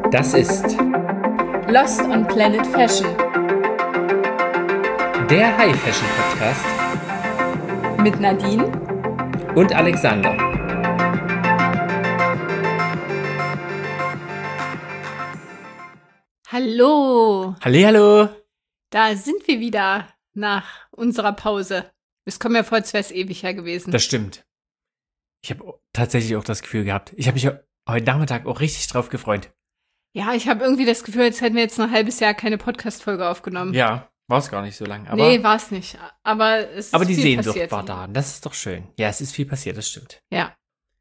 Das ist Lost on Planet Fashion der High Fashion Podcast mit Nadine und Alexander. Hallo, Hallihallo. da sind wir wieder nach unserer Pause. Es kommt mir vor, als wäre es ewig her gewesen. Das stimmt. Ich habe tatsächlich auch das Gefühl gehabt. Ich habe mich heute Nachmittag auch richtig drauf gefreut. Ja, ich habe irgendwie das Gefühl, als hätten wir jetzt ein halbes Jahr keine Podcast-Folge aufgenommen. Ja, war es gar nicht so lang. Aber, Nee, war es nicht. Aber es ist aber die viel Sehnsucht passiert. war da. Und das ist doch schön. Ja, es ist viel passiert, das stimmt. Ja.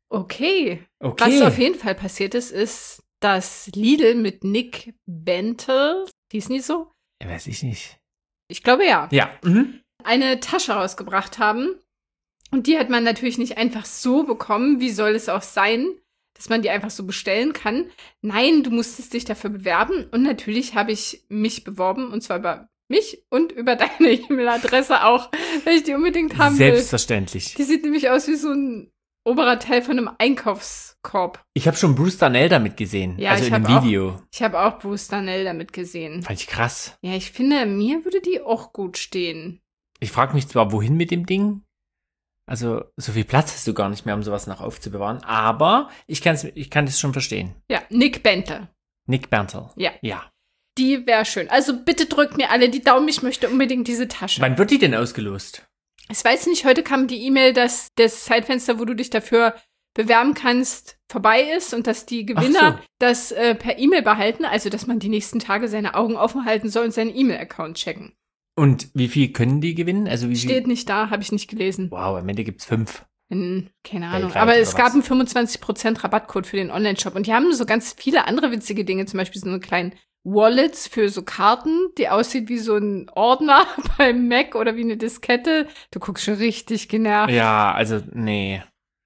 Okay. Okay. Was auf jeden Fall passiert ist, dass Lidl mit Nick Bentel, hieß nie so? Ja, weiß ich nicht. Ich glaube ja. Ja. Mhm. Eine Tasche rausgebracht haben. Und die hat man natürlich nicht einfach so bekommen. Wie soll es auch sein, dass man die einfach so bestellen kann? Nein, du musstest dich dafür bewerben. Und natürlich habe ich mich beworben. Und zwar über mich und über deine E-Mail-Adresse auch, weil ich die unbedingt haben will. Selbstverständlich. Die sieht nämlich aus wie so ein oberer Teil von einem Einkaufskorb. Ich habe schon Bruce Darnell damit gesehen. Ja, also ich in einem hab auch- Video. Ich habe auch Bruce Darnell damit gesehen. Fand ich krass. Ja, ich finde, mir würde die auch gut stehen. Ich frage mich zwar, wohin mit dem Ding. Also, so viel Platz hast du gar nicht mehr, um sowas noch aufzubewahren. Aber ich kann das schon verstehen. Ja, Nick Bentel. Nick Bentel. Ja. Ja. Die wäre schön. Also bitte drückt mir alle die Daumen, ich möchte unbedingt diese Tasche. Wann wird die denn ausgelost? Ich weiß nicht, heute kam die E-Mail, dass das Zeitfenster, wo du dich dafür bewerben kannst, vorbei ist und dass die Gewinner Ach so. das per E-Mail behalten, also dass man die nächsten Tage seine Augen offen halten soll und seinen E-Mail-Account checken. Und wie viel können die gewinnen? Also wie viel? Steht nicht da, habe ich nicht gelesen. Wow, am Ende gibt's 5. Keine Ahnung. Weltweit Aber oder es gab was? einen 25% Rabattcode für den Online-Shop. Und die haben so ganz viele andere witzige Dinge. Zum Beispiel so eine kleinen Wallets für so Karten, die aussieht wie so ein Ordner beim Mac oder wie eine Diskette. Du guckst schon richtig genervt. Ja, also, nee.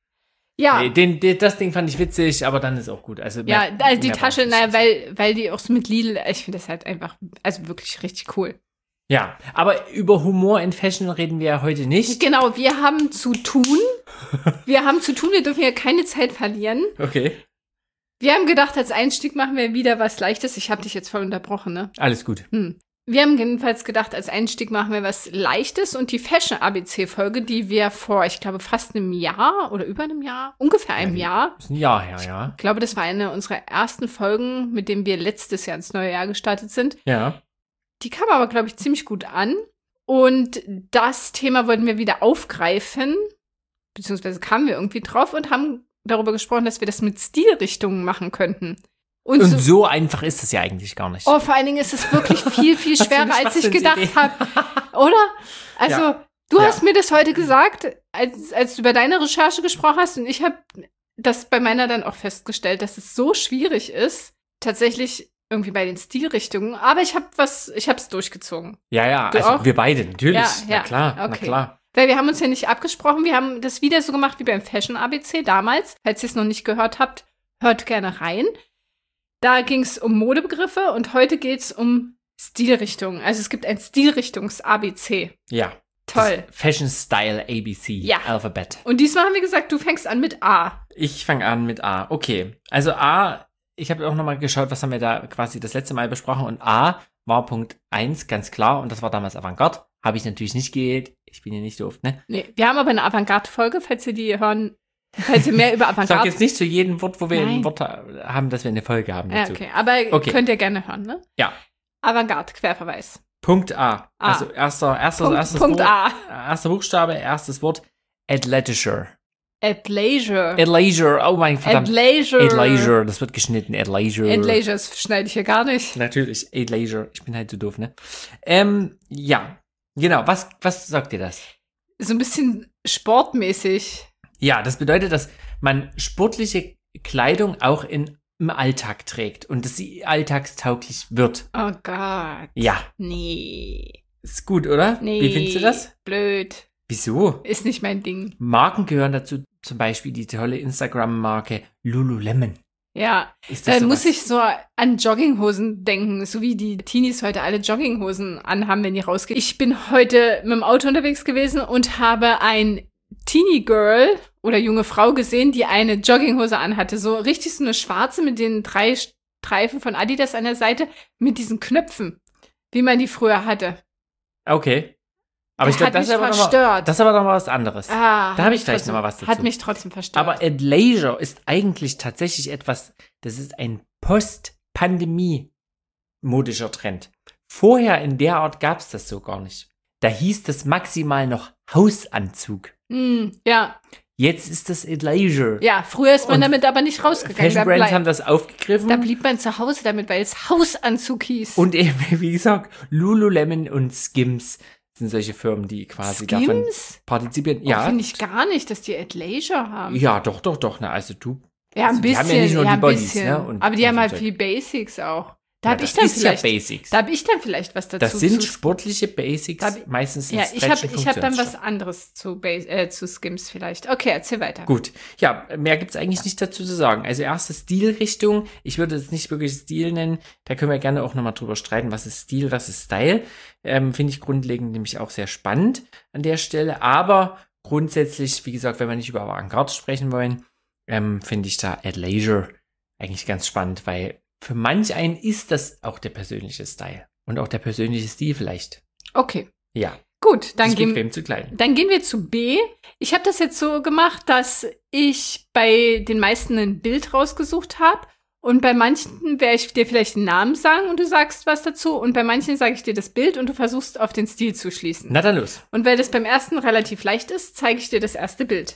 Ja, Nee, das Ding fand ich witzig, aber dann ist auch gut. Also, ja, mehr- also die mehr Tasche, brauch ich naja, nicht. weil die auch so mit Lidl, ich finde das halt einfach, also wirklich richtig cool. Ja, aber über Humor in Fashion reden wir ja heute nicht. Genau, wir haben zu tun. Wir dürfen ja keine Zeit verlieren. Okay. Wir haben gedacht, als Einstieg machen wir wieder was Leichtes. Ich habe dich jetzt voll unterbrochen, ne? Alles gut. Wir haben jedenfalls gedacht, als Einstieg machen wir was Leichtes und die Fashion-ABC-Folge, die wir vor, ich glaube, fast einem Jahr oder über einem Jahr, ungefähr einem Jahr. Ist ein Jahr her, ja. Ich glaube, das war eine unserer ersten Folgen, mit dem wir letztes Jahr ins neue Jahr gestartet sind. Ja. Die kam aber, glaube ich, ziemlich gut an. Und das Thema wollten wir wieder aufgreifen, beziehungsweise kamen wir irgendwie drauf und haben darüber gesprochen, dass wir das mit Stilrichtungen machen könnten. Und so einfach ist es ja eigentlich gar nicht. Oh, vor allen Dingen ist es wirklich viel, viel Was für eine schwerer, als ich gedacht Schwachsinnsidee. habe. Oder? Also, Ja. du Ja. hast mir das heute gesagt, als du über deine Recherche gesprochen hast. Und ich habe das bei meiner dann auch festgestellt, dass es so schwierig ist, tatsächlich irgendwie bei den Stilrichtungen. Aber ich habe es durchgezogen. Ja, Du also auch? wir beide, natürlich. Ja, Na ja, klar, na okay. klar. Weil wir haben uns ja nicht abgesprochen. Wir haben das wieder so gemacht wie beim Fashion ABC damals. Falls ihr es noch nicht gehört habt, hört gerne rein. Da ging es um Modebegriffe und heute geht es um Stilrichtungen. Also es gibt ein Stilrichtungs-ABC. Ja. Toll. Das Fashion Style ABC. Ja. Alphabet. Und diesmal haben wir gesagt, du fängst an mit A. Ich fange an mit A. Okay. Also A, ich habe auch nochmal geschaut, was haben wir da quasi das letzte Mal besprochen. Und A war Punkt 1, ganz klar. Und das war damals Avantgarde. Habe ich natürlich nicht gewählt. Ich bin ja nicht doof, ne? Nee, wir haben aber eine Avantgarde-Folge, falls ihr die hören, falls ihr mehr über Sag Avantgarde... jetzt nicht zu jedem Wort, wo wir Nein. ein Wort haben, dass wir eine Folge haben Ja, dazu. okay, aber Okay. könnt ihr gerne hören, ne? Ja. Avantgarde, Querverweis. Punkt A. A. Also erstes Punkt Wort, A. erster Buchstabe, erstes Wort. Athleisure. Athleisure. Athleisure. Oh mein verdammt. Athleisure. Athleisure. Das wird geschnitten. Athleisure. Athleisure, das schneide ich hier gar nicht. Natürlich. Athleisure. Ich bin halt so doof, ne? Ja. Genau. Was sagt dir das? So ein bisschen sportmäßig. Ja, das bedeutet, dass man sportliche Kleidung auch im Alltag trägt und dass sie alltagstauglich wird. Oh Gott. Ja. Nee. Ist gut, oder? Nee. Wie findest du das? Blöd. Wieso? Ist nicht mein Ding. Marken gehören dazu, zum Beispiel die tolle Instagram-Marke Lululemon. Ja, Ist das dann muss sowas? ich so an Jogginghosen denken, so wie die Teenies heute alle Jogginghosen anhaben, wenn die rausgehen. Ich bin heute mit dem Auto unterwegs gewesen und habe ein Teenie-Girl oder junge Frau gesehen, die eine Jogginghose anhatte. So richtig so eine schwarze mit den 3 Streifen von Adidas an der Seite mit diesen Knöpfen, wie man die früher hatte. Okay. Aber ich glaube, das ist aber noch mal was anderes. Da habe ich gleich noch mal was dazu. Hat mich trotzdem verstört. Aber Athleisure ist eigentlich tatsächlich etwas, das ist ein Post-Pandemie-modischer Trend. Vorher in der Art gab es das so gar nicht. Da hieß das maximal noch Hausanzug. Ja. Jetzt ist das Athleisure. Ja, früher ist man damit aber nicht rausgegangen. Fashion Brands haben das aufgegriffen. Da blieb man zu Hause damit, weil es Hausanzug hieß. Und eben, wie gesagt, Lululemon und Skims sind solche Firmen, die quasi davon partizipieren. Ja, finde ich gar nicht, dass die Athleisure haben. Ja, doch. Na, also du. Ja, ein bisschen. Die haben ja nicht nur die Bodies, ne? Aber die haben halt viel Basics auch. Da habe ich dann vielleicht was dazu. Das sind sportliche Basics, meistens ja, ich hab dann was anderes zu Skims vielleicht. Okay, erzähl weiter. Gut, ja, mehr gibt's eigentlich nicht dazu zu sagen. Also erste Stilrichtung, ich würde es nicht wirklich Stil nennen, da können wir gerne auch nochmal drüber streiten, was ist Stil, was ist Style. Finde ich grundlegend nämlich auch sehr spannend an der Stelle, aber grundsätzlich, wie gesagt, wenn wir nicht über Avantgarde sprechen wollen, finde ich da Athleisure eigentlich ganz spannend, weil für manch einen ist das auch der persönliche Style. Und auch der persönliche Stil vielleicht. Okay. Ja. Gut, dann gehen wir zu B. Ich habe das jetzt so gemacht, dass ich bei den meisten ein Bild rausgesucht habe. Und bei manchen werde ich dir vielleicht einen Namen sagen und du sagst was dazu. Und bei manchen sage ich dir das Bild und du versuchst auf den Stil zu schließen. Na dann los. Und weil das beim ersten relativ leicht ist, zeige ich dir das erste Bild.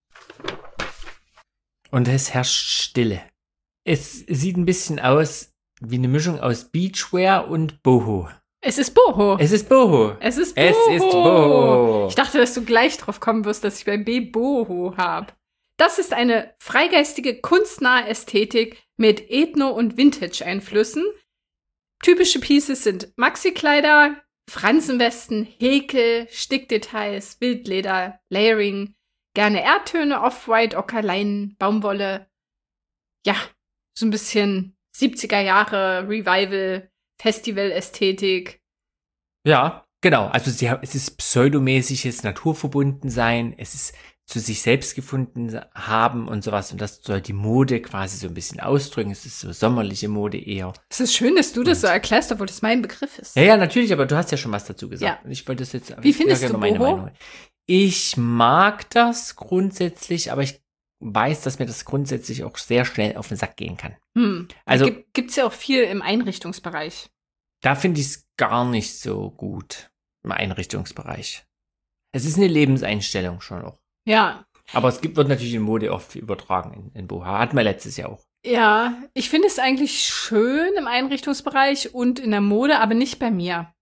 Und es herrscht Stille. Es sieht ein bisschen aus wie eine Mischung aus Beachwear und Boho. Es ist Boho. Es ist Boho. Es ist Boho. Ich dachte, dass du gleich drauf kommen wirst, dass ich bei B Boho habe. Das ist eine freigeistige, kunstnahe Ästhetik mit Ethno- und Vintage-Einflüssen. Typische Pieces sind Maxi-Kleider, Fransenwesten, Häkel, Stickdetails, Wildleder, Layering, gerne Erdtöne, Off-White, Ockerleinen, Baumwolle. Ja, so ein bisschen 70er Jahre Revival, Festival-Ästhetik. Ja, genau. Also es ist pseudomäßiges Naturverbundensein, es ist zu sich selbst gefunden haben und sowas. Und das soll die Mode quasi so ein bisschen ausdrücken. Es ist so sommerliche Mode eher. Es ist schön, dass du das so erklärst, obwohl das mein Begriff ist. Ja, natürlich, aber du hast ja schon was dazu gesagt. Ja. Ich wollte das jetzt. Wie findest du meine Meinung? Ich mag das grundsätzlich, aber ich weiß, dass mir das grundsätzlich auch sehr schnell auf den Sack gehen kann. Also gibt's ja auch viel im Einrichtungsbereich. Da finde ich es gar nicht so gut im Einrichtungsbereich. Es ist eine Lebenseinstellung schon auch. Ja. Aber es wird natürlich in Mode oft übertragen in Boha. Hatten wir letztes Jahr auch. Ja, ich finde es eigentlich schön im Einrichtungsbereich und in der Mode, aber nicht bei mir.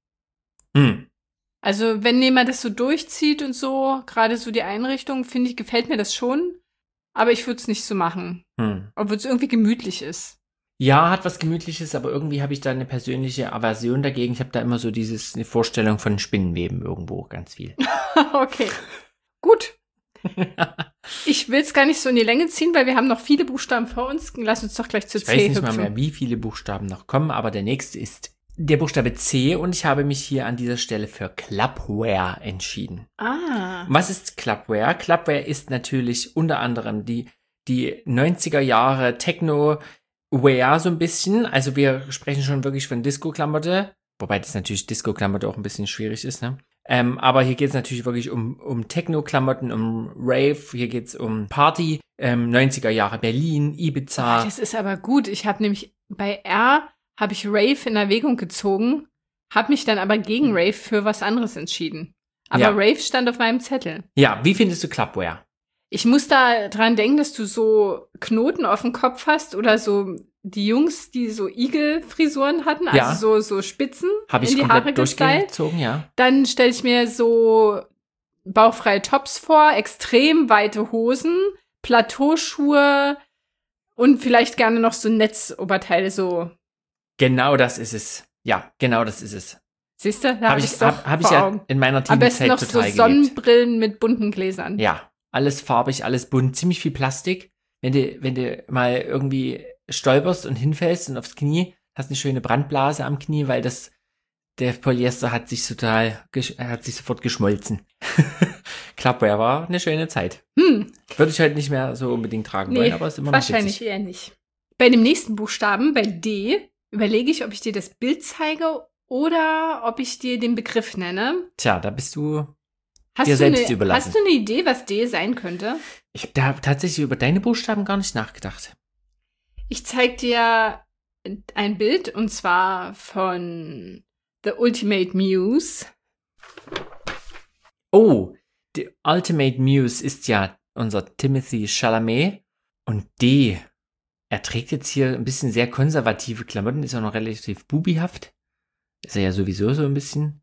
Also wenn jemand das so durchzieht und so, gerade so die Einrichtung, finde ich, gefällt mir das schon. Aber ich würde es nicht so machen. Obwohl es irgendwie gemütlich ist. Ja, hat was Gemütliches, aber irgendwie habe ich da eine persönliche Aversion dagegen. Ich habe da immer so eine Vorstellung von Spinnenweben irgendwo, ganz viel. Okay, gut. Ich will es gar nicht so in die Länge ziehen, weil wir haben noch viele Buchstaben vor uns. Lass uns doch gleich zu C hüpfen. Ich weiß nicht mal mehr, wie viele Buchstaben noch kommen, aber der nächste ist der Buchstabe C und ich habe mich hier an dieser Stelle für Clubwear entschieden. Was ist Clubwear? Clubwear ist natürlich unter anderem die 90er Jahre Techno-Wear so ein bisschen. Also wir sprechen schon wirklich von Disco-Klamotte, wobei das natürlich Disco-Klamotte auch ein bisschen schwierig ist, ne? Aber hier geht es natürlich wirklich um Techno-Klamotten, um Rave, hier geht es um Party, 90er Jahre Berlin, Ibiza. Das ist aber gut. Ich habe nämlich bei R habe ich Rave in Erwägung gezogen, habe mich dann aber gegen Rave für was anderes entschieden. Aber ja. Rave stand auf meinem Zettel. Ja, wie findest du Clubwear? Ich muss da dran denken, dass du so Knoten auf dem Kopf hast oder so die Jungs, die so Igelfrisuren hatten, also so Spitzen hab ich in die Haare durchgezogen, ja. Dann stelle ich mir so bauchfreie Tops vor, extrem weite Hosen, Plateauschuhe und vielleicht gerne noch so Netzoberteile so. Genau das ist es. Ja, genau das ist es. Siehst du, da hab ich ja in meiner Teenie-Zeit total geliebt. Am besten noch so Sonnenbrillen mit bunten Gläsern. Ja, alles farbig, alles bunt, ziemlich viel Plastik. Wenn du mal irgendwie stolperst und hinfällst und aufs Knie, hast eine schöne Brandblase am Knie, weil der Polyester hat sich sofort geschmolzen. Clubwear war eine schöne Zeit. Würde ich halt nicht mehr so unbedingt tragen wollen, aber ist immer noch wahrscheinlich eher nicht. Bei dem nächsten Buchstaben, bei D, überlege ich, ob ich dir das Bild zeige oder ob ich dir den Begriff nenne. Tja, da bist du Hast dir du selbst eine, überlassen. hast du eine Idee, was D sein könnte? Ich habe da tatsächlich über deine Buchstaben gar nicht nachgedacht. Ich zeige dir ein Bild und zwar von The Ultimate Muse. Oh, The Ultimate Muse ist ja unser Timothée Chalamet. Und D, er trägt jetzt hier ein bisschen sehr konservative Klamotten, ist auch noch relativ bubihaft. Ist er ja sowieso so ein bisschen.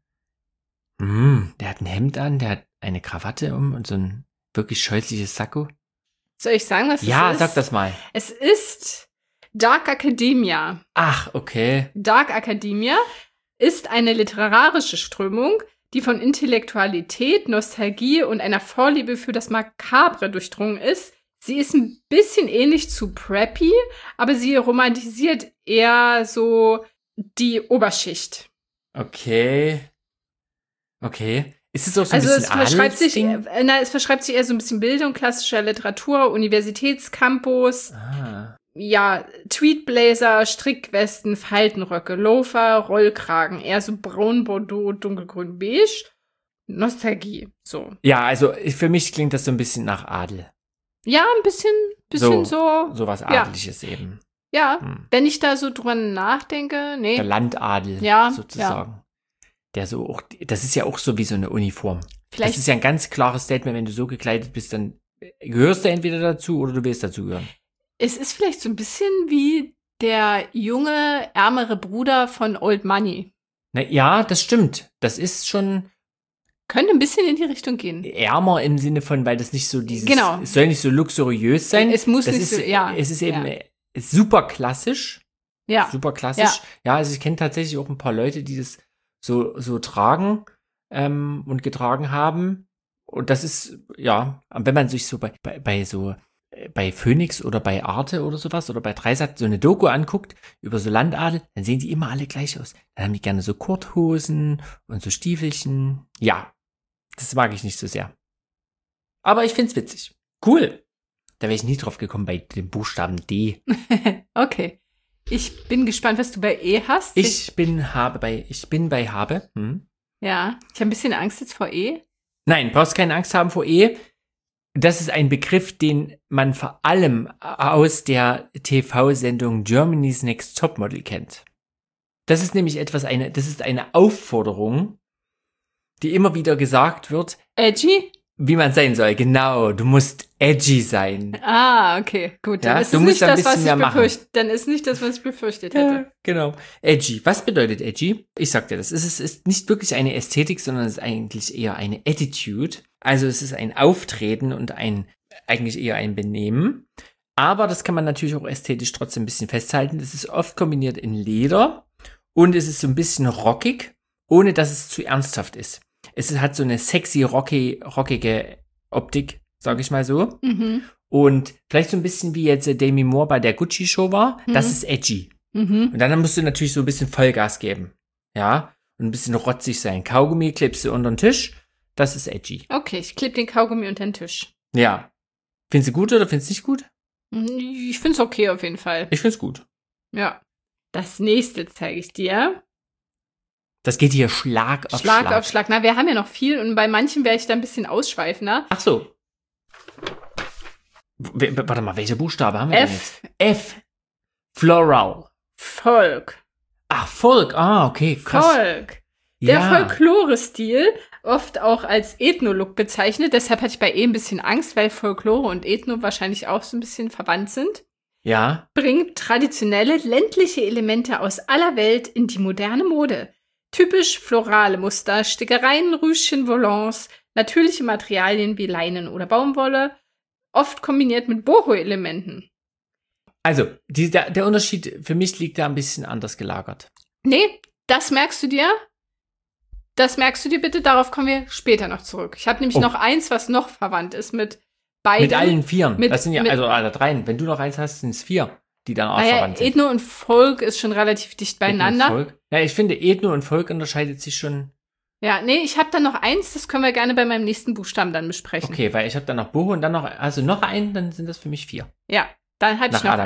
Der hat ein Hemd an, der hat eine Krawatte und so ein wirklich scheußliches Sakko. Soll ich sagen, was es ist? Ja, sag das mal. Es ist Dark Academia. Ach, okay. Dark Academia ist eine literarische Strömung, die von Intellektualität, Nostalgie und einer Vorliebe für das Makabre durchdrungen ist. Sie ist ein bisschen ähnlich zu Preppy, aber sie romantisiert eher so die Oberschicht. Okay. Ist es auch so ein Also bisschen es verschreibt Adelsding? sich eher so ein bisschen Bildung, klassischer Literatur, Universitätscampus, ja, Tweedblazer, Strickwesten, Faltenröcke, Loafer, Rollkragen, eher so braun, Bordeaux, dunkelgrün, beige. Nostalgie, so. Ja, also für mich klingt das so ein bisschen nach Adel. Ja, ein bisschen so. So was Adeliges eben. Ja, wenn ich da so drüber nachdenke, nee. Der Landadel Ja, sozusagen. Der so auch, das ist ja auch so wie so eine Uniform. Vielleicht, Das ist ja ein ganz klares Statement, wenn du so gekleidet bist, dann gehörst du entweder dazu oder du willst dazugehören. es ist vielleicht so ein bisschen wie der junge, ärmere Bruder von Old Money. Na, ja, das stimmt. Das ist schon Könnte ein bisschen in die Richtung gehen. ärmer im Sinne von, weil das nicht so dieses, Genau. es soll nicht so luxuriös sein. Es muss das nicht ist, so, ja. Es ist eben ja. super klassisch. Ja. Super klassisch. Ja, also ich kenne tatsächlich auch ein paar Leute, die das so tragen und getragen haben. Und das ist, ja, wenn man sich so bei Phoenix oder bei Arte oder sowas oder bei Dreisat so eine Doku anguckt über so Landadel, dann sehen die immer alle gleich aus. Dann haben die gerne so Korthosen und so Stiefelchen. Ja, das mag ich nicht so sehr. Aber ich find's witzig. Cool. Da wäre ich nie drauf gekommen bei dem Buchstaben D. Okay. Ich bin gespannt, was du bei E hast. Ich bin bei Habe. Ja, ich habe ein bisschen Angst jetzt vor E. Nein, brauchst keine Angst haben vor E. Das ist ein Begriff, den man vor allem aus der TV-Sendung Germany's Next Topmodel kennt. Das ist nämlich das ist eine Aufforderung, die immer wieder gesagt wird, Edgy? wie man sein soll. Genau, du musst edgy sein. Ah, okay, gut. Dann Ja, ist du es musst nicht ein das, was bisschen ich mehr machen. befürchtet. Dann ist nicht das, was ich befürchtet hätte. Genau. Edgy. Was bedeutet edgy? Ich sag dir das. Es ist nicht wirklich eine Ästhetik, sondern es ist eigentlich eher eine Attitude. Also es ist ein Auftreten und eigentlich eher ein Benehmen. Aber das kann man natürlich auch ästhetisch trotzdem ein bisschen festhalten. Es ist oft kombiniert in Leder und es ist so ein bisschen rockig, ohne dass es zu ernsthaft ist. Es hat so eine sexy, rockige Optik, sag ich mal so. Mhm. Und vielleicht so ein bisschen wie jetzt Demi Moore bei der Gucci-Show war. Das ist edgy. Mhm. Und dann musst du natürlich so ein bisschen Vollgas geben. Ja? Und ein bisschen rotzig sein. Kaugummi klebst du unter den Tisch. Das ist edgy. Okay, ich klebe den Kaugummi unter den Tisch. Ja. Findest du gut oder findest du nicht gut? Ich find's okay auf jeden Fall. Ich find's gut. Ja. Das nächste zeige ich dir. Das geht hier Schlag auf Schlag. Schlag auf Schlag. Na, wir haben ja noch viel und bei manchen wäre ich da ein bisschen ausschweifender. Ach so. Warte mal, welche Buchstabe haben wir denn jetzt? F. Floral. Folk. Ach, Folk. Ah, okay, krass. Folk. Der Folklore-Stil, oft auch als Ethno-Look bezeichnet. Deshalb hatte ich bei E ein bisschen Angst, weil Folklore und Ethno wahrscheinlich auch so ein bisschen verwandt sind. Ja. Bringt traditionelle ländliche Elemente aus aller Welt in die moderne Mode. Typisch florale Muster, Stickereien, Rüschen, Volants, natürliche Materialien wie Leinen oder Baumwolle, oft kombiniert mit Boho-Elementen. Also, der Unterschied für mich liegt da ein bisschen anders gelagert. Nee, das merkst du dir. Das merkst du dir bitte, darauf kommen wir später noch zurück. Ich habe nämlich noch eins, was noch verwandt ist mit beiden. Mit allen vieren. Mit- Das sind ja, mit- also alle dreien. Wenn du noch eins hast, sind es 4, die dann auch Naja, verwandt sind. Ethno und Folk ist schon relativ dicht beieinander. Ethno und Folk. Ja, ich finde, Ethno und Folk unterscheidet sich schon. Ja, nee, ich habe dann noch eins, das können wir gerne bei meinem nächsten Buchstaben dann besprechen. Okay, weil ich habe dann noch Boho und dann noch, also noch einen, dann sind das für mich 4. Ja, dann habe ich Nach noch Adam eins. Ries.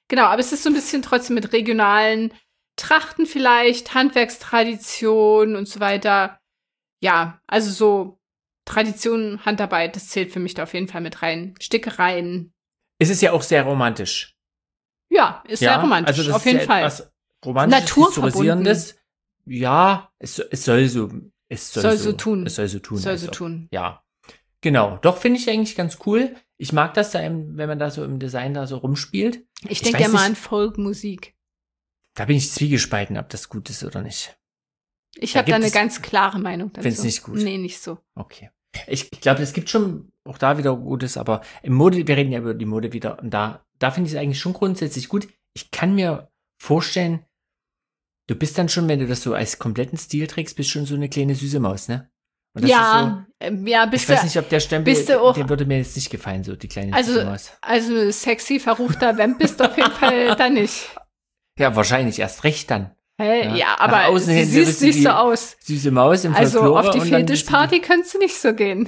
Genau, aber es ist so ein bisschen trotzdem mit regionalen Trachten vielleicht, Handwerkstradition und so weiter. Ja, also so Tradition, Handarbeit, das zählt für mich da auf jeden Fall mit rein. Stickereien. Es ist ja auch sehr romantisch. Ja, ist sehr romantisch, also das auf jeden ist ja Fall. etwas Romantisches, Historisierendes. Ja, es soll so tun. Es soll so tun. Ja, genau. Doch, finde ich eigentlich ganz cool. Ich mag das da, wenn man da so im Design da so rumspielt. Ich denke ja mal an Folkmusik. Da bin ich zwiegespalten, ob das gut ist oder nicht. Ich habe da eine ganz klare Meinung dazu. Find's nicht gut? Nee, nicht so. Okay. Ich glaube, es gibt schon auch da wieder Gutes, aber im Mode, wir reden ja über die Mode wieder, und da finde ich es eigentlich schon grundsätzlich gut. Ich kann mir vorstellen, du bist dann schon, wenn du das so als kompletten Stil trägst, bist schon so eine kleine süße Maus, ne? Und das ja, ich weiß nicht, ob der Stempel, auch, der würde mir jetzt nicht gefallen, so die kleine süße Maus. Also sexy, verruchter Vamp bist du auf jeden Fall dann nicht. Ja, wahrscheinlich erst recht dann. Hey, ja, aber sie siehst nicht so aus. Süße Maus im Also Folklore. auf die Fetischparty könntest du nicht so gehen.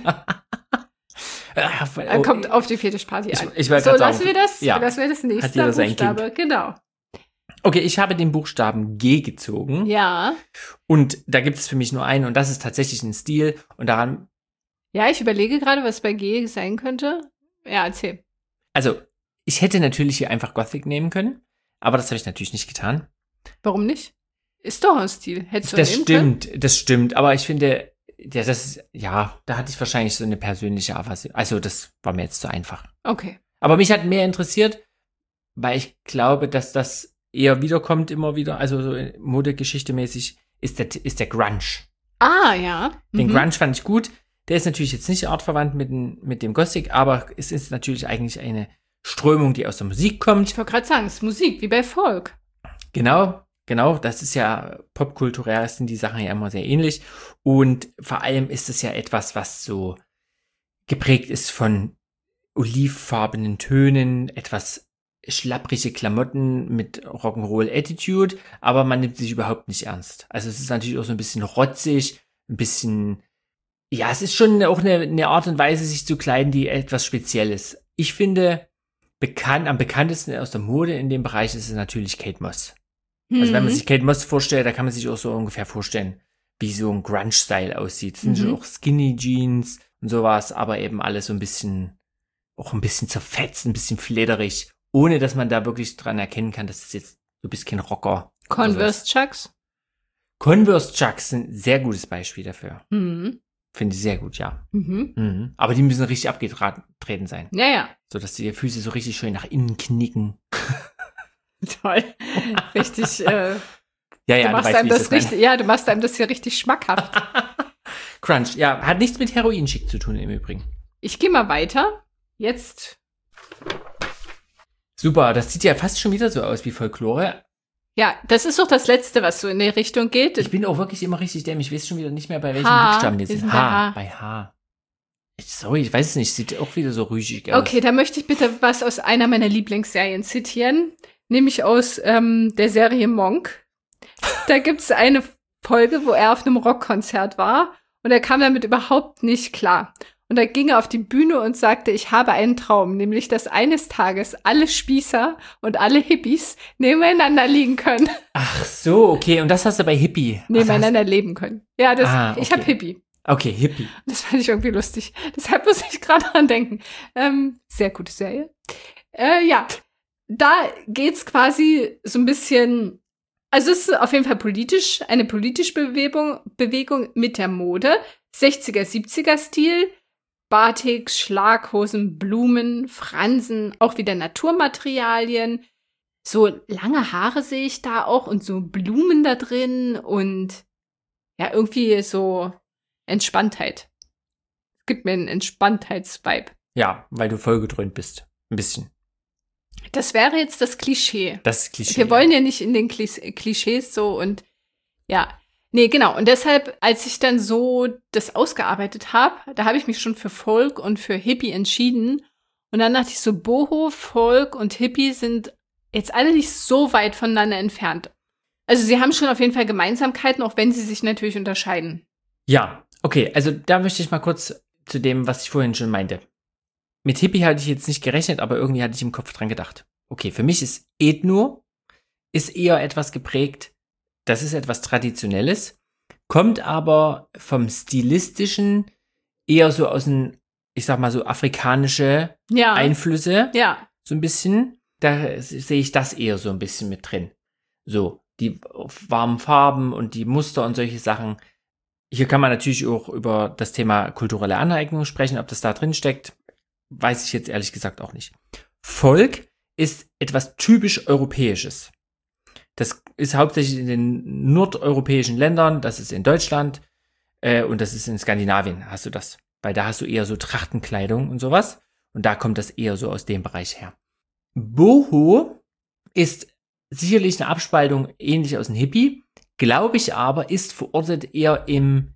Kommt auf die Fetischparty an. Ich so, lassen wir das? Ja. Lassen wir das nächste Hat jeder sein Buchstabe. Kind. Genau. Okay, ich habe den Buchstaben G gezogen. Ja. Und da gibt es für mich nur einen, und das ist tatsächlich ein Stil. Und daran. Ja, ich überlege gerade, was bei G sein könnte. Ja, erzähl. Also, ich hätte natürlich hier einfach Gothic nehmen können, aber das habe ich natürlich nicht getan. Warum nicht? Ist doch ein Stil. Hättest du das nehmen stimmt, können? Das stimmt. Aber ich finde, da hatte ich wahrscheinlich so eine persönliche Aversion. Also, das war mir jetzt zu einfach. Okay. Aber mich hat mehr interessiert, weil ich glaube, dass das eher wiederkommt immer wieder, also so modegeschichte-mäßig, ist der Grunge. Ah, ja. Den Grunge fand ich gut. Der ist natürlich jetzt nicht artverwandt mit dem Gothic, aber es ist natürlich eigentlich eine Strömung, die aus der Musik kommt. Ich wollte gerade sagen, es ist Musik, wie bei Folk. Genau, das ist ja popkulturell, sind die Sachen ja immer sehr ähnlich. Und vor allem ist es ja etwas, was so geprägt ist von olivfarbenen Tönen, etwas schlapprige Klamotten mit Rock'n'Roll-Attitude, aber man nimmt sich überhaupt nicht ernst. Also es ist natürlich auch so ein bisschen rotzig, ein bisschen, ja, es ist schon auch eine Art und Weise, sich zu kleiden, die etwas speziell ist. Ich finde, am bekanntesten aus der Mode in dem Bereich ist es natürlich Kate Moss. Also wenn man sich Kate Moss vorstellt, da kann man sich auch so ungefähr vorstellen, wie so ein Grunge-Style aussieht. Es sind schon auch Skinny Jeans und sowas, aber eben alles so ein bisschen zerfetzt, ein bisschen flederig, ohne dass man da wirklich dran erkennen kann, dass es jetzt, du bist kein Rocker. Converse Chucks? Converse Chucks sind ein sehr gutes Beispiel dafür. Mhm. Finde ich sehr gut, ja. Aber die müssen richtig abgetreten sein. Ja, ja. So, dass die Füße so richtig schön nach innen knicken. Toll. Richtig, ja, du machst einem das richtig, ja, du machst einem das hier richtig schmackhaft. Crunch, ja, hat nichts mit Heroinschick zu tun im Übrigen. Ich gehe mal weiter. Jetzt. Super, das sieht ja fast schon wieder so aus wie Folklore. Ja, das ist doch das Letzte, was so in die Richtung geht. Ich bin auch wirklich immer richtig dämlich. Ich weiß schon wieder nicht mehr, bei welchen H. Buchstaben wir sind. H. Bei H. Sorry, ich weiß es nicht. Sieht auch wieder so rüchig aus. Okay, da möchte ich bitte was aus einer meiner Lieblingsserien zitieren. Nämlich aus der Serie Monk. Da gibt's eine Folge, wo er auf einem Rockkonzert war. Und er kam damit überhaupt nicht klar. Und da ging er auf die Bühne und sagte, ich habe einen Traum, nämlich, dass eines Tages alle Spießer und alle Hippies nebeneinander liegen können. Ach so, okay. Und das hast du bei Hippie. Nebeneinander leben können. Ja, okay. Ich habe Hippie. Okay, Hippie. Das fand ich irgendwie lustig. Deshalb muss ich gerade dran denken. Sehr gute Serie. Ja, da geht's quasi so ein bisschen, also es ist auf jeden Fall politisch, eine politische Bewegung mit der Mode. 60er, 70er Stil. Batiks, Schlaghosen, Blumen, Fransen, auch wieder Naturmaterialien. So lange Haare sehe ich da auch und so Blumen da drin und ja, irgendwie so Entspanntheit. Es gibt mir einen Entspanntheitsvibe. Ja, weil du vollgedröhnt bist. Ein bisschen. Das wäre jetzt das Klischee. Das Klischee. Wir wollen ja nicht in den Klischees so und ja. Nee, genau. Und deshalb, als ich dann so das ausgearbeitet habe, da habe ich mich schon für Folk und für Hippie entschieden. Und dann dachte ich so, Boho, Folk und Hippie sind jetzt alle nicht so weit voneinander entfernt. Also sie haben schon auf jeden Fall Gemeinsamkeiten, auch wenn sie sich natürlich unterscheiden. Ja, okay. Also da möchte ich mal kurz zu dem, was ich vorhin schon meinte. Mit Hippie hatte ich jetzt nicht gerechnet, aber irgendwie hatte ich im Kopf dran gedacht. okay, für mich ist Ethno, ist eher etwas geprägt, das ist etwas Traditionelles, kommt aber vom Stilistischen eher so aus den, ich sag mal so, afrikanische Ja. Einflüsse, Ja. so ein bisschen. Da sehe ich das eher so ein bisschen mit drin. So, die warmen Farben und die Muster und solche Sachen. Hier kann man natürlich auch über das Thema kulturelle Aneignung sprechen, ob das da drin steckt, weiß ich jetzt ehrlich gesagt auch nicht. Volk ist etwas typisch Europäisches. Das ist hauptsächlich in den nordeuropäischen Ländern, das ist in Deutschland und das ist in Skandinavien, hast du das. Weil da hast du eher so Trachtenkleidung und sowas. Und da kommt das eher so aus dem Bereich her. Boho ist sicherlich eine Abspaltung ähnlich aus dem Hippie, glaube ich aber, ist verortet eher im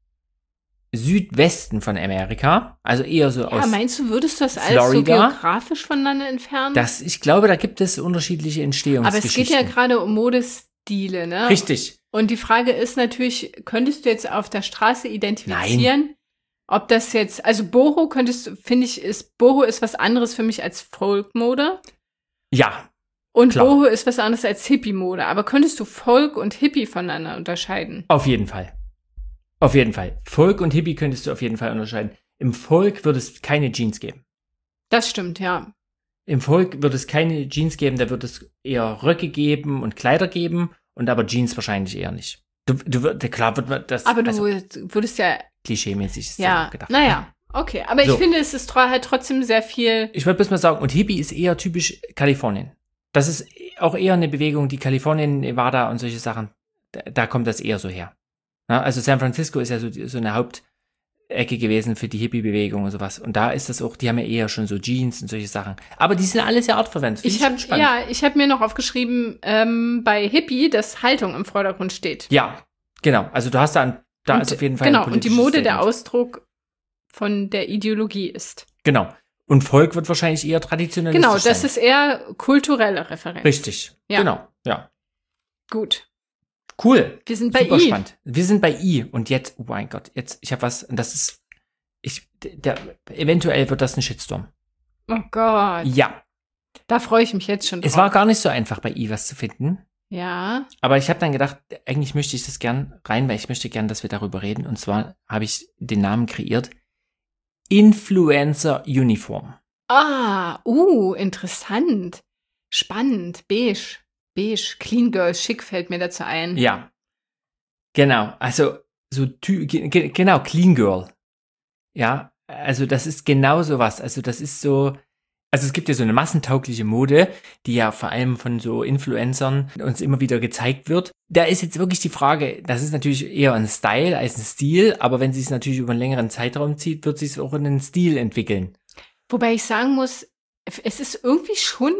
Südwesten von Amerika, also eher so aus Meinst du, würdest du das alles so Florida. geografisch voneinander entfernen? Ich glaube, da gibt es unterschiedliche Aber Entstehungsgeschichten. es geht ja gerade um Modestile, ne? Richtig. Und die Frage ist natürlich, könntest du jetzt auf der Straße identifizieren, ob das jetzt, also Boho Boho ist was anderes für mich als Folkmode. Ja, Und klar. Boho ist was anderes als Hippie-Mode. Aber könntest du Folk und Hippie voneinander unterscheiden? auf jeden Fall. Auf jeden Fall. Folk und Hippie könntest du auf jeden Fall unterscheiden. Im Folk wird es keine Jeans geben. Das stimmt, ja. Im Folk wird es keine Jeans geben, da wird es eher Röcke geben und Kleider geben und aber Jeans wahrscheinlich eher nicht. Klar wird man das, Aber du also würdest ja, klischee-mäßig ist ja, so gedacht. naja, okay. Aber ich So. finde, es ist halt trotzdem sehr viel. Ich wollte bloß mal sagen, und Hippie ist eher typisch Kalifornien. Das ist auch eher eine Bewegung, die Kalifornien, Nevada und solche Sachen, da kommt das eher so her. Ja, also San Francisco ist ja so eine Hauptecke gewesen für die Hippie-Bewegung und sowas. Und da ist das auch, die haben ja eher schon so Jeans und solche Sachen. Aber die sind alle sehr artverwandt. Ich habe mir noch aufgeschrieben, bei Hippie, dass Haltung im Vordergrund steht. Ja, genau. Also du hast da ist auf jeden Fall genau, ein und die politisches Mode der Statement. Ausdruck von der Ideologie ist. Genau. Und Volk wird wahrscheinlich eher traditionalistisch Genau, sein. das ist eher kulturelle Referenz. Richtig. Ja. Genau. Ja. Gut. Cool. Wir sind bei Super I. spannend. Wir sind bei I. Und jetzt, oh mein Gott, ich habe was, und das ist, eventuell wird das ein Shitstorm. Oh Gott. Ja. Da freue ich mich jetzt schon drauf. Es war gar nicht so einfach bei I was zu finden. Ja. Aber ich habe dann gedacht, eigentlich möchte ich das gern rein, weil ich möchte gern, dass wir darüber reden. Und zwar habe ich den Namen kreiert. Influencer Uniform. Interessant. Spannend. Beige. Clean Girl, schick fällt mir dazu ein. Ja. Genau. Also, genau, Clean Girl. Ja. Also, das ist genau sowas. Also, das ist so, also es gibt ja so eine massentaugliche Mode, die ja vor allem von so Influencern uns immer wieder gezeigt wird. Da ist jetzt wirklich die Frage, das ist natürlich eher ein Style als ein Stil, aber wenn sie es natürlich über einen längeren Zeitraum zieht, wird sie es auch in einen Stil entwickeln. Wobei ich sagen muss, es ist irgendwie schon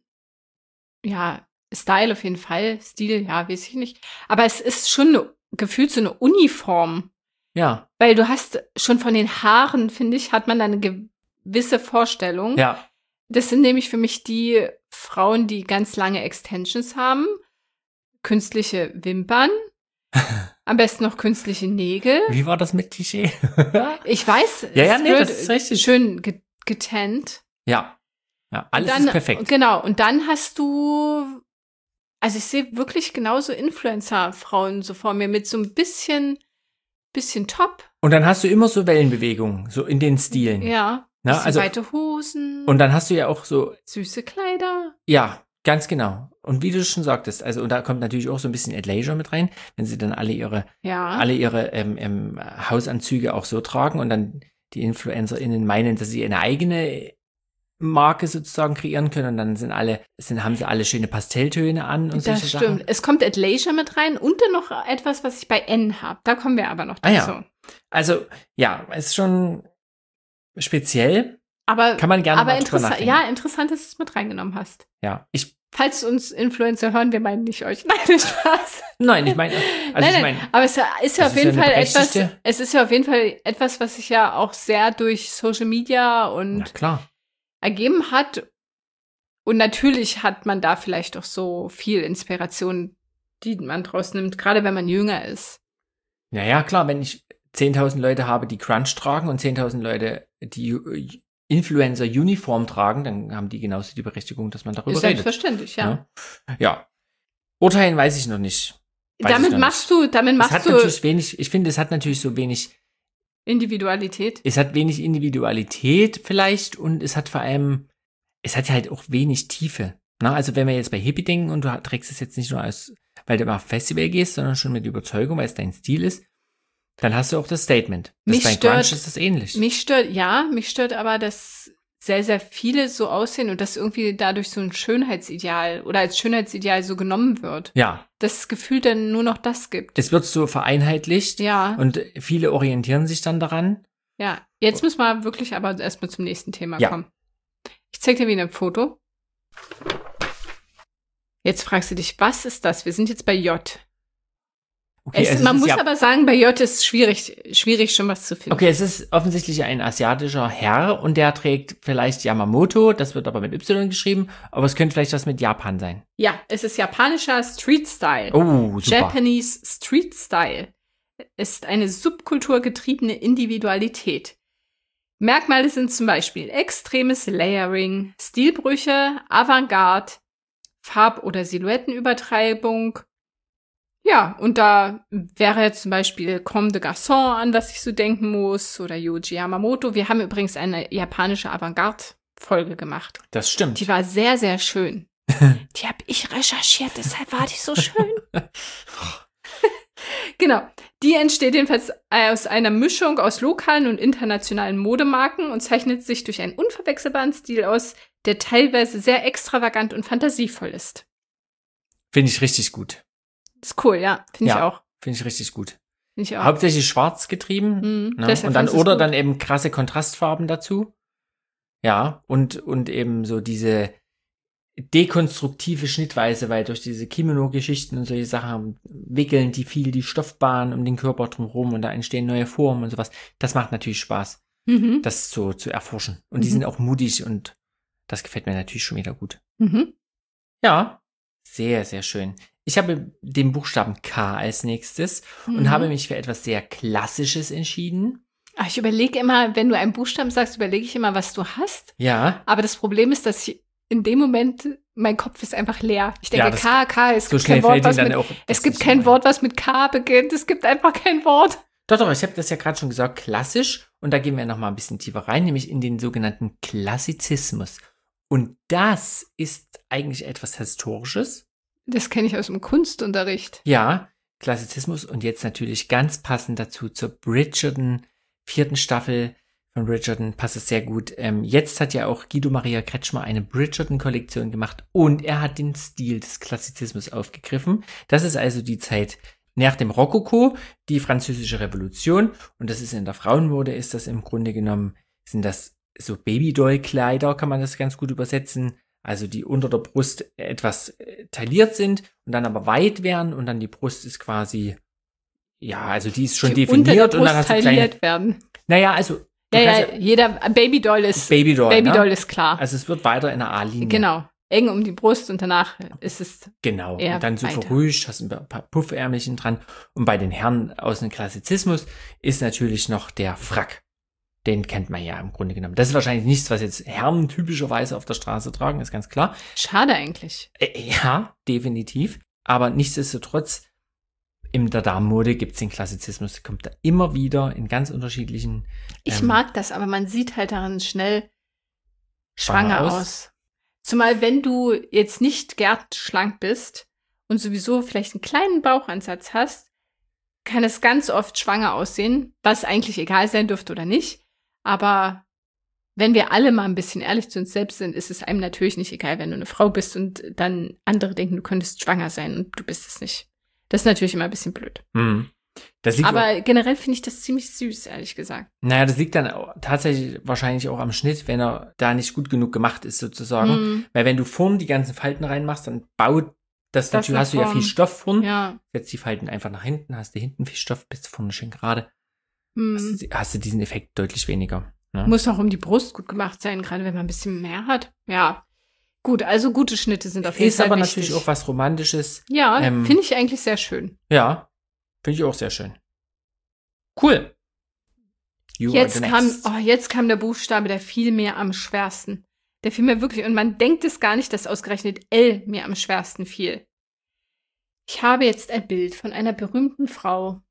ein, Style auf jeden Fall, Stil, ja, weiß ich nicht. Aber es ist schon gefühlt so eine Uniform. Ja. Weil du hast schon von den Haaren, finde ich, hat man da eine gewisse Vorstellung. Ja. Das sind nämlich für mich die Frauen, die ganz lange Extensions haben, künstliche Wimpern, am besten noch künstliche Nägel. Wie war das mit Klischee? Ich weiß, Ja, es nee, wird das ist richtig. schön getannt. Ja. Ja, alles Und dann, ist perfekt. Genau, und dann hast du, also ich sehe wirklich genauso Influencer-Frauen so vor mir mit so ein bisschen Top. Und dann hast du immer so Wellenbewegungen, so in den Stilen. Ja, Na, bisschen also, weite Hosen, und dann hast du ja auch so, süße Kleider. ja, ganz genau. Und wie du schon sagtest, also, und da kommt natürlich auch so ein bisschen Athleisure mit rein, wenn sie dann alle ihre Hausanzüge auch so tragen und dann die InfluencerInnen meinen, dass sie eine eigene Marke sozusagen kreieren können und dann haben sie alle schöne Pastelltöne an und solche Das stimmt. Sachen. Es kommt Athleisure mit rein und dann noch etwas, was ich bei N habe. Da kommen wir aber noch dazu. Ja. Also, ja, ist schon speziell. Aber, Kann man gerne mal drüber interessant, nachdenken. ja, interessant, dass du es mit reingenommen hast. Ja, Falls uns Influencer hören, wir meinen nicht euch. Nein, Spaß. nein, ich meine, Aber es ist ja das auf ist jeden ja eine Fall etwas, berechtigte- es ist ja auf jeden Fall etwas, was sich ja auch sehr durch Social Media na und klar. ergeben hat. Und natürlich hat man da vielleicht auch so viel Inspiration, die man draus nimmt, gerade wenn man jünger ist. Ja, klar, wenn ich 10.000 Leute habe, die Crunch tragen und 10.000 Leute, die Influencer-Uniform tragen, dann haben die genauso die Berechtigung, dass man darüber Ist redet. selbstverständlich, ja. Ja. Urteilen weiß ich noch nicht. Damit machst du natürlich wenig, ich finde, es hat natürlich so wenig Individualität. Es hat wenig Individualität vielleicht und es hat halt auch wenig Tiefe. Na, also wenn wir jetzt bei Hippie denken und du trägst es jetzt nicht nur weil du mal auf Festival gehst, sondern schon mit Überzeugung, weil es dein Stil ist, dann hast du auch das Statement. Bei Grunge ist das ähnlich. Mich stört aber, dass sehr, sehr viele so aussehen und dass irgendwie dadurch so ein Schönheitsideal oder als Schönheitsideal so genommen wird. Ja. Das Gefühl dann nur noch das gibt. Es wird so vereinheitlicht. Ja. Und viele orientieren sich dann daran. Ja. Jetzt müssen wir wirklich aber erstmal zum nächsten Thema kommen. Ich zeig dir wieder ein Foto. Jetzt fragst du dich, was ist das? Wir sind jetzt bei J. Okay, man muss aber sagen, bei J ist schwierig schon was zu finden. Okay, es ist offensichtlich ein asiatischer Herr und der trägt vielleicht Yamamoto, das wird aber mit Y geschrieben, aber es könnte vielleicht was mit Japan sein. Ja, es ist japanischer Street Style. Oh, super. Japanese Street Style ist eine subkulturgetriebene Individualität. Merkmale sind zum Beispiel extremes Layering, Stilbrüche, Avantgarde, Farb- oder Silhouettenübertreibung. Ja, und da wäre jetzt zum Beispiel Comme des Garçons an, was ich so denken muss, oder Yohji Yamamoto. Wir haben übrigens eine japanische Avantgarde-Folge gemacht. Das stimmt. Die war sehr, sehr schön. Die habe ich recherchiert, deshalb war die so schön. Genau. Die entsteht jedenfalls aus einer Mischung aus lokalen und internationalen Modemarken und zeichnet sich durch einen unverwechselbaren Stil aus, der teilweise sehr extravagant und fantasievoll ist. Finde ich richtig gut. Ist cool, ja. Finde ich auch. Finde ich richtig gut. Finde ich auch. Hauptsächlich schwarz getrieben. Ne? Und dann eben krasse Kontrastfarben dazu. Ja, und eben so diese dekonstruktive Schnittweise, weil durch diese Kimono-Geschichten und solche Sachen wickeln die viel die Stoffbahn um den Körper drumherum und da entstehen neue Formen und sowas. Das macht natürlich Spaß, das so zu erforschen. Und die sind auch mutig und das gefällt mir natürlich schon wieder gut. Ja, sehr, sehr schön. Ich habe den Buchstaben K als nächstes und habe mich für etwas sehr Klassisches entschieden. Ach, ich überlege immer, wenn du einen Buchstaben sagst, überlege ich immer, was du hast. Ja. Aber das Problem ist, dass ich in dem Moment, mein Kopf ist einfach leer. Ich denke, K, es gibt kein Wort, was mit K beginnt. Es gibt einfach kein Wort. Doch, ich habe das ja gerade schon gesagt, klassisch. Und da gehen wir nochmal ein bisschen tiefer rein, nämlich in den sogenannten Klassizismus. Und das ist eigentlich etwas Historisches. Das kenne ich aus dem Kunstunterricht. Ja, Klassizismus und jetzt natürlich ganz passend dazu zur Bridgerton 4. Staffel von Bridgerton passt es sehr gut. Jetzt hat ja auch Guido Maria Kretschmer eine Bridgerton-Kollektion gemacht und er hat den Stil des Klassizismus aufgegriffen. Das ist also die Zeit nach dem Rokoko, die französische Revolution und das ist in der Frauenmode, ist das im Grunde genommen, sind das so Babydoll-Kleider, kann man das ganz gut übersetzen. Also die unter der Brust etwas tailliert sind und dann aber weit werden und dann die Brust ist quasi, ja, also die ist schon definiert unter der Brust und dann hast du tailliert werden. Naja, also jeder Babydoll ist klar. Also es wird weiter in der A-Linie. Genau. Eng um die Brust und danach ist es genau. Und dann so verrutscht, hast ein paar Puffärmelchen dran. Und bei den Herren aus dem Klassizismus ist natürlich noch der Frack. Den kennt man ja im Grunde genommen. Das ist wahrscheinlich nichts, was jetzt Herren typischerweise auf der Straße tragen, ist ganz klar. Schade eigentlich. Ja, definitiv. Aber nichtsdestotrotz, in der Damenmode gibt es den Klassizismus, kommt da immer wieder in ganz unterschiedlichen. Ich mag das, aber man sieht halt daran schnell schwanger aus. Zumal wenn du jetzt nicht schlank bist und sowieso vielleicht einen kleinen Bauchansatz hast, kann es ganz oft schwanger aussehen, was eigentlich egal sein dürfte oder nicht. Aber wenn wir alle mal ein bisschen ehrlich zu uns selbst sind, ist es einem natürlich nicht egal, wenn du eine Frau bist und dann andere denken, du könntest schwanger sein und du bist es nicht. Das ist natürlich immer ein bisschen blöd. Aber generell finde ich das ziemlich süß, ehrlich gesagt. Naja, das liegt dann tatsächlich wahrscheinlich auch am Schnitt, wenn er da nicht gut genug gemacht ist, sozusagen. Weil wenn du vorn die ganzen Falten reinmachst, dann baut das natürlich, hast du ja viel Stoff vorn. Ja. Setzt die Falten einfach nach hinten, hast du hinten viel Stoff, bist vorne schön gerade. Hast du diesen Effekt deutlich weniger. Ne? Muss auch um die Brust gut gemacht sein, gerade wenn man ein bisschen mehr hat. Ja. Gut, also gute Schnitte sind auf jeden Fall wichtig. Ist aber natürlich auch was Romantisches. Ja, finde ich eigentlich sehr schön. Ja, finde ich auch sehr schön. Cool. You are the next. Jetzt kam der Buchstabe, der fiel mir am schwersten. Der fiel mir wirklich, und man denkt es gar nicht, dass ausgerechnet L mir am schwersten fiel. Ich habe jetzt ein Bild von einer berühmten Frau.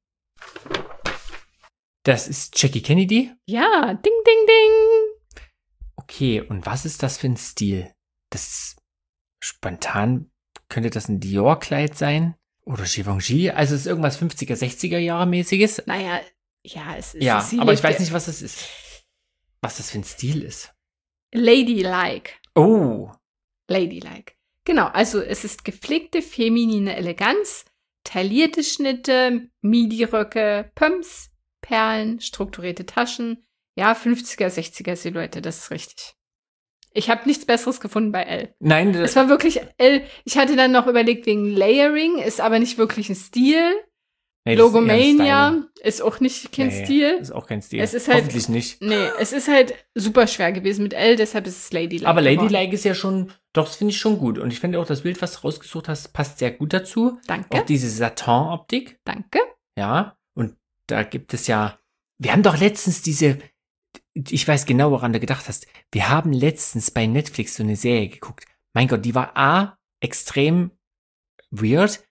Das ist Jackie Kennedy? Ja, ding, ding, ding. Okay, und was ist das für ein Stil? Das ist spontan, könnte das ein Dior-Kleid sein? Oder Givenchy? Also es ist irgendwas 50er, 60er Jahre mäßiges? Naja, ja, es ist. Ja, aber ich weiß nicht, was das ist. Was das für ein Stil ist. Ladylike. Oh. Ladylike. Genau, also es ist gepflegte feminine Eleganz, taillierte Schnitte, Midi-Röcke, Pumps, Perlen, strukturierte Taschen. Ja, 50er, 60er Silhouette, das ist richtig. Ich habe nichts Besseres gefunden bei L. Nein, es war wirklich L. Ich hatte dann noch überlegt wegen Layering, ist aber nicht wirklich ein Stil. nee, Logomania ist auch nicht kein Stil. Ist auch kein Stil. Es ist halt, hoffentlich nicht. Nee, es ist halt super schwer gewesen mit L, deshalb ist es Ladylike. Aber Ladylike ist ja schon, doch, das finde ich schon gut. Und ich finde auch, das Bild, was du rausgesucht hast, passt sehr gut dazu. Danke. Auch diese Satin-Optik. Danke. Ja, und da gibt es ja, wir haben doch letztens ich weiß genau, woran du gedacht hast. Wir haben letztens bei Netflix so eine Serie geguckt. Mein Gott, die war extrem weird,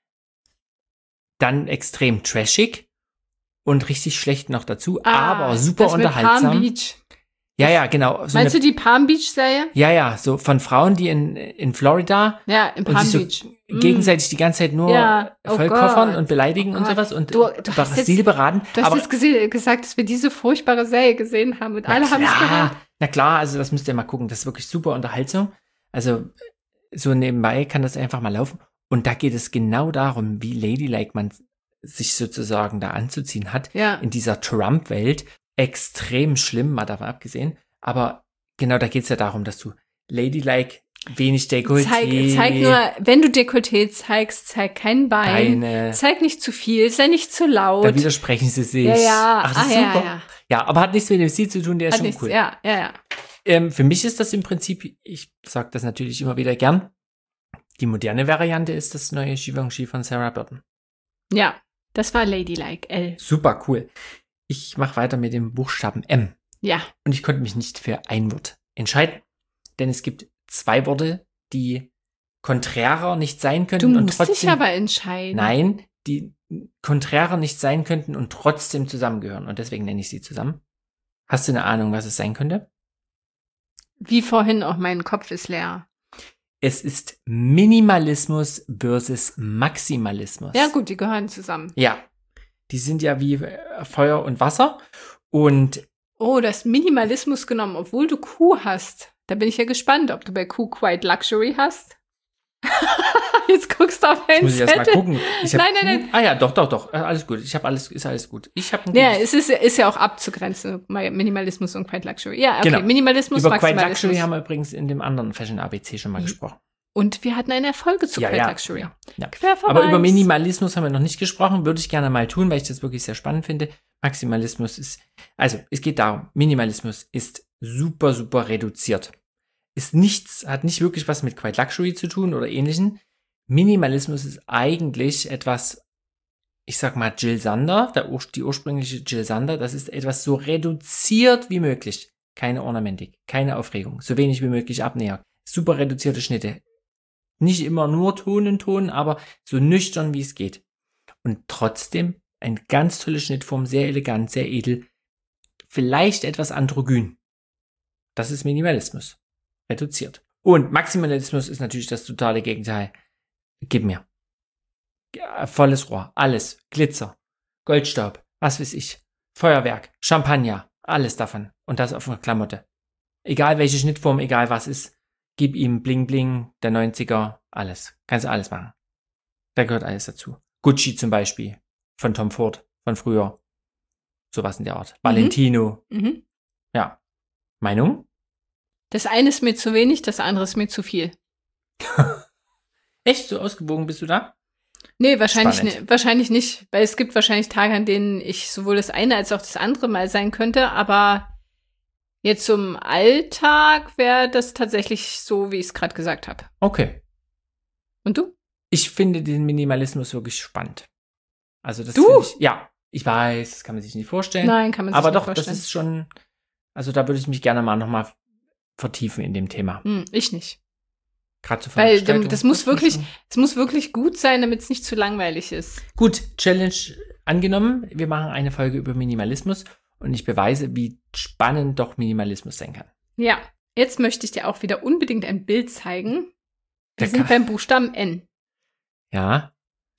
dann extrem trashig und richtig schlecht noch dazu, aber super das unterhaltsam. Mit Palm Beach. Ja, genau. So Meinst du die Palm Beach-Serie? Ja, so von Frauen, die in Florida ja, in Palm und sich Beach. So gegenseitig die ganze Zeit nur vollkoffern und beleidigen und sowas und du Brasil beraten. Du hast jetzt gesagt, dass wir diese furchtbare Serie gesehen haben und alle haben es gehört. Na klar, also das müsst ihr mal gucken. Das ist wirklich super Unterhaltsung. Also so nebenbei kann das einfach mal laufen. Und da geht es genau darum, wie ladylike man sich sozusagen da anzuziehen hat in dieser Trump-Welt. Extrem schlimm, mal davon abgesehen. Aber genau, da geht es ja darum, dass du ladylike, wenig Dekolleté. Zeig nur, wenn du Dekolleté zeigst, zeig kein Bein. Beine. Zeig nicht zu viel, sei nicht zu laut. Da widersprechen sie sich. Ja. Ach, das ist super. Ja, aber hat nichts mit dem Stil zu tun, der ist schon nichts. cool. Ja. Für mich ist das im Prinzip, ich sage das natürlich immer wieder gern, die moderne Variante ist das neue Givenchy von Sarah Burton. Ja, das war Ladylike, L. Super cool. Ich mache weiter mit dem Buchstaben M. Ja. Und ich konnte mich nicht für ein Wort entscheiden, denn es gibt 2 Worte, die konträrer nicht sein könnten. Du und musst trotzdem, dich aber entscheiden. Nein, die konträrer nicht sein könnten und trotzdem zusammengehören. Und deswegen nenne ich sie zusammen. Hast du eine Ahnung, was es sein könnte? Wie vorhin auch, mein Kopf ist leer. Es ist Minimalismus versus Maximalismus. Ja gut, die gehören zusammen. Ja, die sind ja wie Feuer und Wasser. Und oh, das Minimalismus genommen, obwohl du Q hast. Da bin ich ja gespannt, ob du bei Q Quite Luxury hast. Jetzt guckst du auf einen muss ich erst mal gucken. Nein. Ah ja, doch. Alles gut. Ist alles gut. Ich habe ja, es ist ja auch abzugrenzen, Minimalismus und Quite Luxury. Ja, okay, genau. Minimalismus, über Maximalismus. Quite Luxury haben wir übrigens in dem anderen Fashion ABC schon mal gesprochen. Und wir hatten eine Erfolge zu Quite Luxury. Ja. Aber über Minimalismus haben wir noch nicht gesprochen. Würde ich gerne mal tun, weil ich das wirklich sehr spannend finde. Maximalismus ist, also es geht darum, Minimalismus ist super, super reduziert. Hat nicht wirklich was mit Quite Luxury zu tun oder ähnlichen. Minimalismus ist eigentlich etwas, ich sag mal Jill Sander, die ursprüngliche Jill Sander, das ist etwas so reduziert wie möglich. Keine Ornamentik, keine Aufregung, so wenig wie möglich Abnäher. Super reduzierte Schnitte. Nicht immer nur Ton in Ton, aber so nüchtern wie es geht. Und trotzdem eine ganz tolle Schnittform, sehr elegant, sehr edel. Vielleicht etwas androgyn. Das ist Minimalismus. Reduziert. Und Maximalismus ist natürlich das totale Gegenteil. Gib mir. Ja, volles Rohr. Alles. Glitzer. Goldstaub. Was weiß ich. Feuerwerk. Champagner. Alles davon. Und das auf einer Klamotte. Egal welche Schnittform, egal was ist. Gib ihm Bling Bling, der 90er. Alles. Kannst du alles machen. Da gehört alles dazu. Gucci zum Beispiel. Von Tom Ford. Von früher. Sowas in der Art. Valentino. Mhm. Ja. Meinung? Das eine ist mir zu wenig, das andere ist mir zu viel. Echt? So ausgewogen bist du da? Nee, wahrscheinlich nicht. Weil es gibt wahrscheinlich Tage, an denen ich sowohl das eine als auch das andere mal sein könnte. Aber jetzt zum Alltag wäre das tatsächlich so, wie ich es gerade gesagt habe. Okay. Und du? Ich finde den Minimalismus wirklich spannend. Also das du? finde ich, ja. Ich weiß, das kann man sich nicht vorstellen. Nein, kann man sich aber nicht doch, vorstellen. das ist schon, also da würde ich mich gerne mal nochmal vertiefen in dem Thema. Ich nicht. Gerade zur Weil Veranstaltung. das muss wirklich gut sein, damit es nicht zu langweilig ist. Gut, Challenge angenommen. Wir machen eine Folge über Minimalismus und ich beweise, wie spannend doch Minimalismus sein kann. Ja, jetzt möchte ich dir auch wieder unbedingt ein Bild zeigen. Wir Der sind beim Buchstaben N. Ja.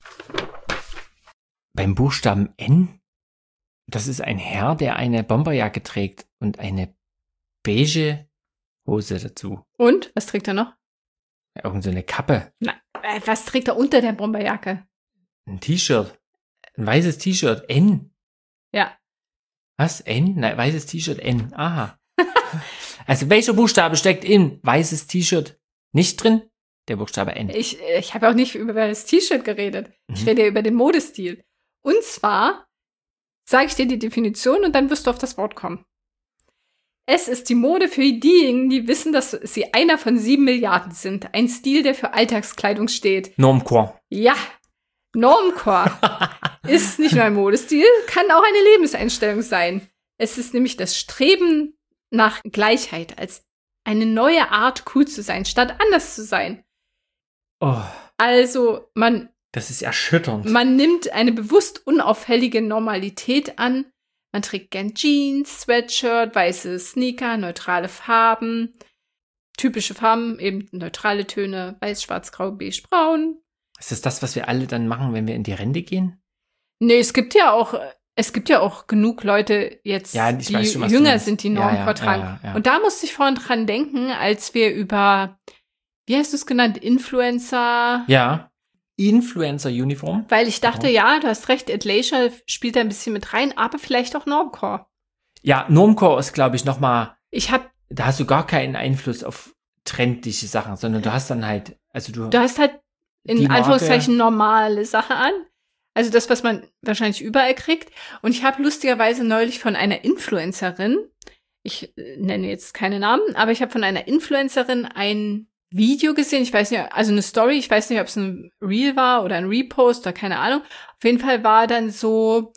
Beim Buchstaben N? Das ist ein Herr, der eine Bomberjacke trägt und eine beige Hose dazu. Und? Was trägt er noch? Ja, irgend so eine Kappe. Was trägt er unter der Bomberjacke? Ein T-Shirt. Ein weißes T-Shirt. N. Ja. Was? N? Nein, weißes T-Shirt. N. Aha. Also welcher Buchstabe steckt in weißes T-Shirt nicht drin? Der Buchstabe N. Ich habe auch nicht über das T-Shirt geredet. Ich rede ja über den Modestil. Und zwar sage ich dir die Definition und dann wirst du auf das Wort kommen. Es ist die Mode für diejenigen, die wissen, dass sie einer von 7 Milliarden sind. Ein Stil, der für Alltagskleidung steht. Normcore. Ja, Normcore ist nicht nur ein Modestil, kann auch eine Lebenseinstellung sein. Es ist nämlich das Streben nach Gleichheit, als eine neue Art, cool zu sein, statt anders zu sein. Oh, Also, das ist erschütternd. man nimmt eine bewusst unauffällige Normalität an. Man trägt gern Jeans, Sweatshirt, weiße Sneaker, neutrale Farben. Typische Farben, eben neutrale Töne, weiß, schwarz, grau, beige, braun. Ist das, was wir alle dann machen, wenn wir in die Rente gehen? Nee, es gibt ja auch genug Leute jetzt, Ja, ich die weiß schon, was du jünger meinst. sind, die Ja, Normcore tragen. ja. Und da musste ich vorhin dran denken, als wir über, wie hast du es genannt, Influencer? Ja. Influencer-Uniform. Weil ich dachte, ja, du hast recht, Athleisure spielt da ein bisschen mit rein, aber vielleicht auch Normcore. Ja, Normcore ist, glaube ich, nochmal, Ich habe da hast du gar keinen Einfluss auf trendliche Sachen, sondern du hast dann halt, also Du hast halt Die in Marke- Anführungszeichen normale Sachen an. Also das, was man wahrscheinlich überall kriegt. Und ich habe lustigerweise neulich von einer Influencerin, ich nenne jetzt keine Namen, aber ich habe von einer Influencerin ein Video gesehen, ich weiß nicht, also eine Story, ich weiß nicht, ob es ein Reel war oder ein Repost oder keine Ahnung. Auf jeden Fall war dann so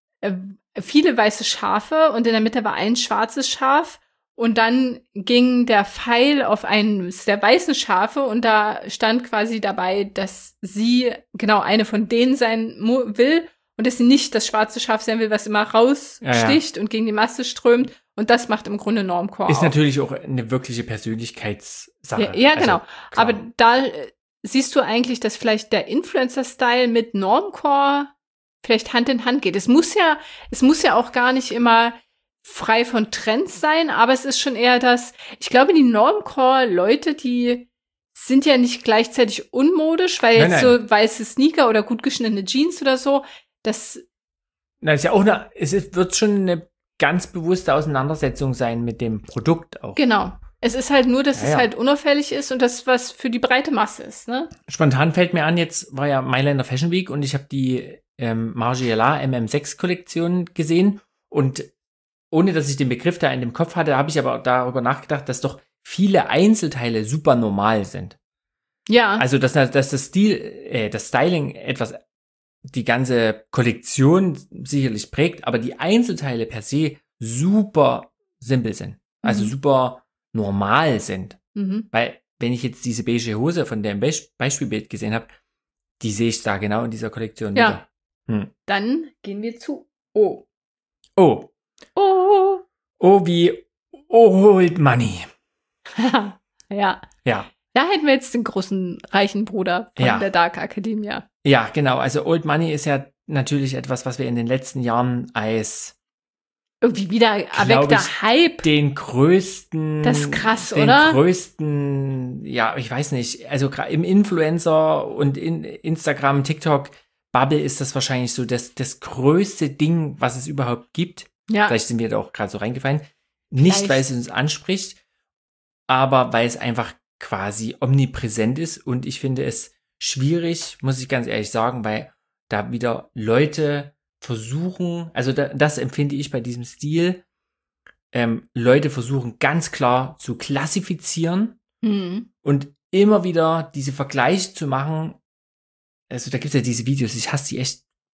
viele weiße Schafe und in der Mitte war ein schwarzes Schaf. Und dann ging der Pfeil auf eines der weißen Schafe und da stand quasi dabei, dass sie genau eine von denen sein will und dass sie nicht das schwarze Schaf sein will, was immer raussticht und gegen die Masse strömt. Und das macht im Grunde Normcore ist auch. natürlich auch eine wirkliche Persönlichkeitssache. Ja, genau. Also, klar. Aber da siehst du eigentlich, dass vielleicht der Influencer-Style mit Normcore vielleicht Hand in Hand geht. Es muss ja auch gar nicht immer frei von Trends sein, aber es ist schon eher das, ich glaube, die Normcore-Leute, die sind ja nicht gleichzeitig unmodisch, weil Nein, jetzt nein. so weiße Sneaker oder gut geschnittene Jeans oder so, das, Na, ist ja auch wird schon eine ganz bewusste Auseinandersetzung sein mit dem Produkt auch. genau. Es ist halt nur, dass Ja, es ja. halt unauffällig ist und das, was für die breite Masse ist, ne? Spontan fällt mir an, jetzt war ja Mailänder Fashion Week und ich habe die Margiela MM6-Kollektion gesehen und ohne, dass ich den Begriff da in dem Kopf hatte, habe ich aber darüber nachgedacht, dass doch viele Einzelteile super normal sind. Ja. Also, dass das Styling etwas die ganze Kollektion sicherlich prägt, aber die Einzelteile per se super simpel sind. Also super normal sind. Mhm. Weil, wenn ich jetzt diese beige Hose von dem Beispielbild gesehen habe, die sehe ich da genau in dieser Kollektion Ja. wieder. Dann gehen wir zu O. Oh. Oh. Oh, wie Old Money. Ja. Ja. Da hätten wir jetzt den großen reichen Bruder von Ja. der Dark Academia. Ja, genau. Also Old Money ist ja natürlich etwas, was wir in den letzten Jahren als Irgendwie wieder erweckter Hype. den größten, Das ist krass, den oder? größten, ja, ich weiß nicht, also im Influencer und in Instagram, TikTok Bubble ist das wahrscheinlich so das größte Ding, was es überhaupt gibt. Ja. Vielleicht sind wir da auch gerade so reingefallen. Nicht, Vielleicht. weil es uns anspricht, aber weil es einfach quasi omnipräsent ist und ich finde es schwierig, muss ich ganz ehrlich sagen, weil da wieder Leute versuchen, also das empfinde ich bei diesem Stil, Leute versuchen ganz klar zu klassifizieren Mhm. und immer wieder diese Vergleiche zu machen. Also da gibt es ja diese Videos, ich hasse die echt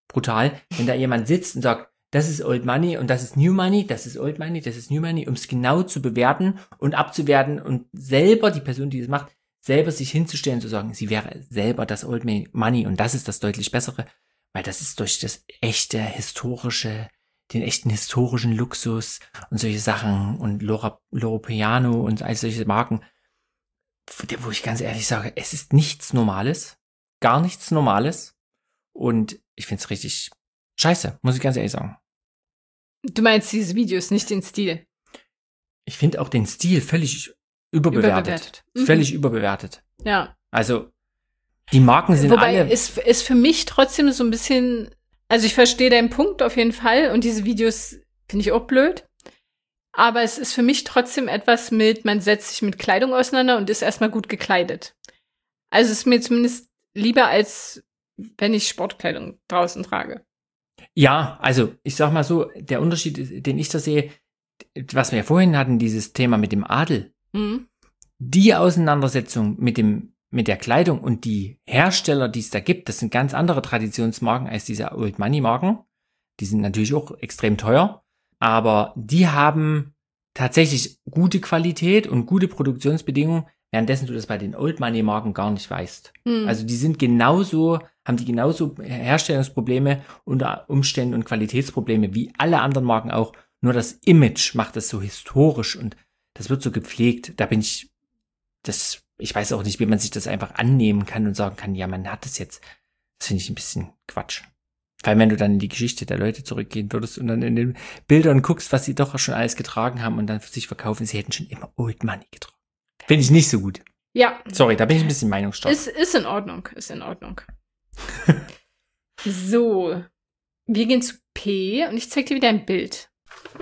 brutal, wenn da jemand sitzt und sagt, das ist Old Money und das ist New Money, das ist Old Money, das ist New Money, um es genau zu bewerten und abzuwerten und selber, die Person, die das macht, selber sich hinzustellen, zu sagen, sie wäre selber das Old Money und das ist das deutlich Bessere, weil das ist durch das echte historische, den echten historischen Luxus und solche Sachen und Loro Piana und all solche Marken, wo ich ganz ehrlich sage, es ist nichts Normales, gar nichts Normales und ich finde es richtig scheiße, muss ich ganz ehrlich sagen. Du meinst diese Videos, nicht den Stil? Ich finde auch den Stil völlig überbewertet. Völlig überbewertet. Ja. Also, die Marken sind Wobei alle... ist für mich trotzdem so ein bisschen, also ich verstehe deinen Punkt auf jeden Fall und diese Videos finde ich auch blöd. Aber es ist für mich trotzdem etwas mit, man setzt sich mit Kleidung auseinander und ist erstmal gut gekleidet. Also es ist mir zumindest lieber, als wenn ich Sportkleidung draußen trage. Ja, also ich sag mal so, der Unterschied, den ich da sehe, was wir ja vorhin hatten, dieses Thema mit dem Adel, die Auseinandersetzung mit der Kleidung und die Hersteller, die es da gibt, das sind ganz andere Traditionsmarken als diese Old Money Marken. Die sind natürlich auch extrem teuer, aber die haben tatsächlich gute Qualität und gute Produktionsbedingungen, währenddessen du das bei den Old Money Marken gar nicht weißt. Also die sind haben die genauso Herstellungsprobleme unter Umständen und Qualitätsprobleme wie alle anderen Marken auch. Nur das Image macht das so historisch und das wird so gepflegt. Ich weiß auch nicht, wie man sich das einfach annehmen kann und sagen kann, ja, man hat das jetzt. Das finde ich ein bisschen Quatsch. Vor allem, wenn du dann in die Geschichte der Leute zurückgehen würdest und dann in den Bildern guckst, was sie doch schon alles getragen haben und dann für sich verkaufen, sie hätten schon immer Old Money getragen. Finde ich nicht so gut. Ja. Sorry, da bin ich ein bisschen meinungsstark. Ist in Ordnung, ist in Ordnung. So, wir gehen zu P und ich zeige dir wieder ein Bild.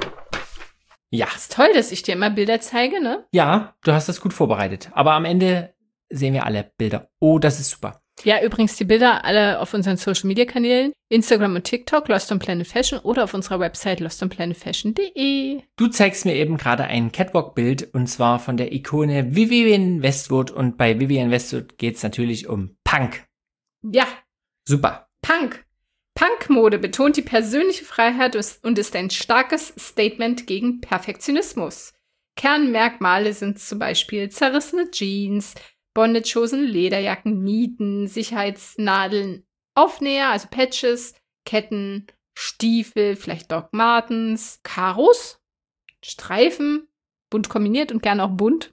Ja. Ist toll, dass ich dir immer Bilder zeige, ne? Ja, du hast das gut vorbereitet. Aber am Ende sehen wir alle Bilder. Oh, das ist super. Ja, übrigens die Bilder alle auf unseren Social-Media-Kanälen, Instagram und TikTok, Lost on Planet Fashion oder auf unserer Website lostonplanetfashion.de. Du zeigst mir eben gerade ein Catwalk-Bild und zwar von der Ikone Vivienne Westwood und bei Vivienne Westwood geht es natürlich um Punk. Ja. Super. Punk. Punk-Mode betont die persönliche Freiheit und ist ein starkes Statement gegen Perfektionismus. Kernmerkmale sind zum Beispiel zerrissene Jeans, Bondage-Hosen, Lederjacken, Nieten, Sicherheitsnadeln, Aufnäher, also Patches, Ketten, Stiefel, vielleicht Doc Martens, Karos, Streifen, bunt kombiniert und gerne auch bunt.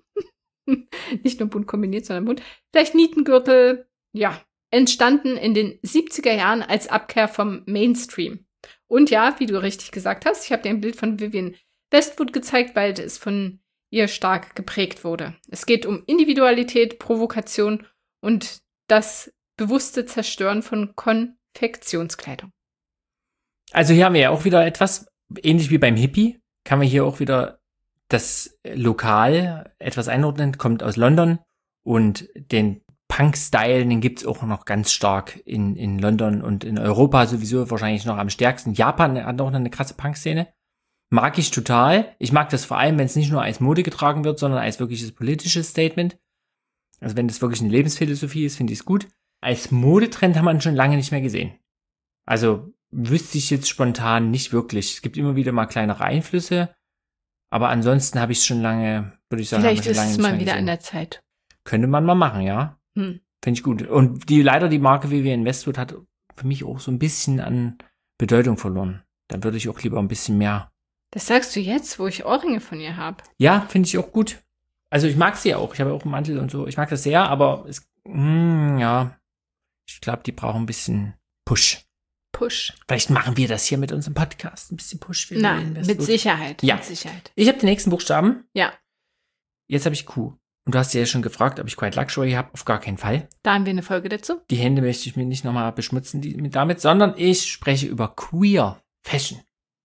Nicht nur bunt kombiniert, sondern bunt. Vielleicht Nietengürtel, ja. Entstanden in den 70er Jahren als Abkehr vom Mainstream. Und ja, wie du richtig gesagt hast, ich habe dir ein Bild von Vivienne Westwood gezeigt, weil es von ihr stark geprägt wurde. Es geht um Individualität, Provokation und das bewusste Zerstören von Konfektionskleidung. Also hier haben wir ja auch wieder etwas, ähnlich wie beim Hippie, kann man hier auch wieder das Lokal etwas einordnen, kommt aus London und den Punk-Style, den gibt's auch noch ganz stark in London und in Europa sowieso wahrscheinlich noch am stärksten. Japan hat auch eine krasse Punk-Szene. Mag ich total. Ich mag das vor allem, wenn es nicht nur als Mode getragen wird, sondern als wirkliches politisches Statement. Also wenn das wirklich eine Lebensphilosophie ist, finde ich es gut. Als Modetrend haben wir ihn schon lange nicht mehr gesehen. Also wüsste ich jetzt spontan nicht wirklich. Es gibt immer wieder mal kleinere Einflüsse, aber ansonsten habe ich es schon lange, würde ich sagen, vielleicht ist es mal wieder an der Zeit. Könnte man mal machen, ja. Finde ich gut. Und die Marke Vivienne Westwood hat für mich auch so ein bisschen an Bedeutung verloren. Dann würde ich auch lieber ein bisschen mehr. Das sagst du jetzt, wo ich Ohrringe von ihr habe. Ja, finde ich auch gut. Also ich mag sie ja auch. Ich habe ja auch einen Mantel und so. Ich mag das sehr, aber ja. Ich glaube, die brauchen ein bisschen Push. Vielleicht machen wir das hier mit unserem Podcast. Ein bisschen Push für Nein, mit Sicherheit. Ja. Mit Sicherheit. Ich habe den nächsten Buchstaben. Ja. Jetzt habe ich Q. Und du hast ja schon gefragt, ob ich Quiet Luxury habe. Auf gar keinen Fall. Da haben wir eine Folge dazu. Die Hände möchte ich mir nicht nochmal beschmutzen damit, sondern ich spreche über Queer Fashion.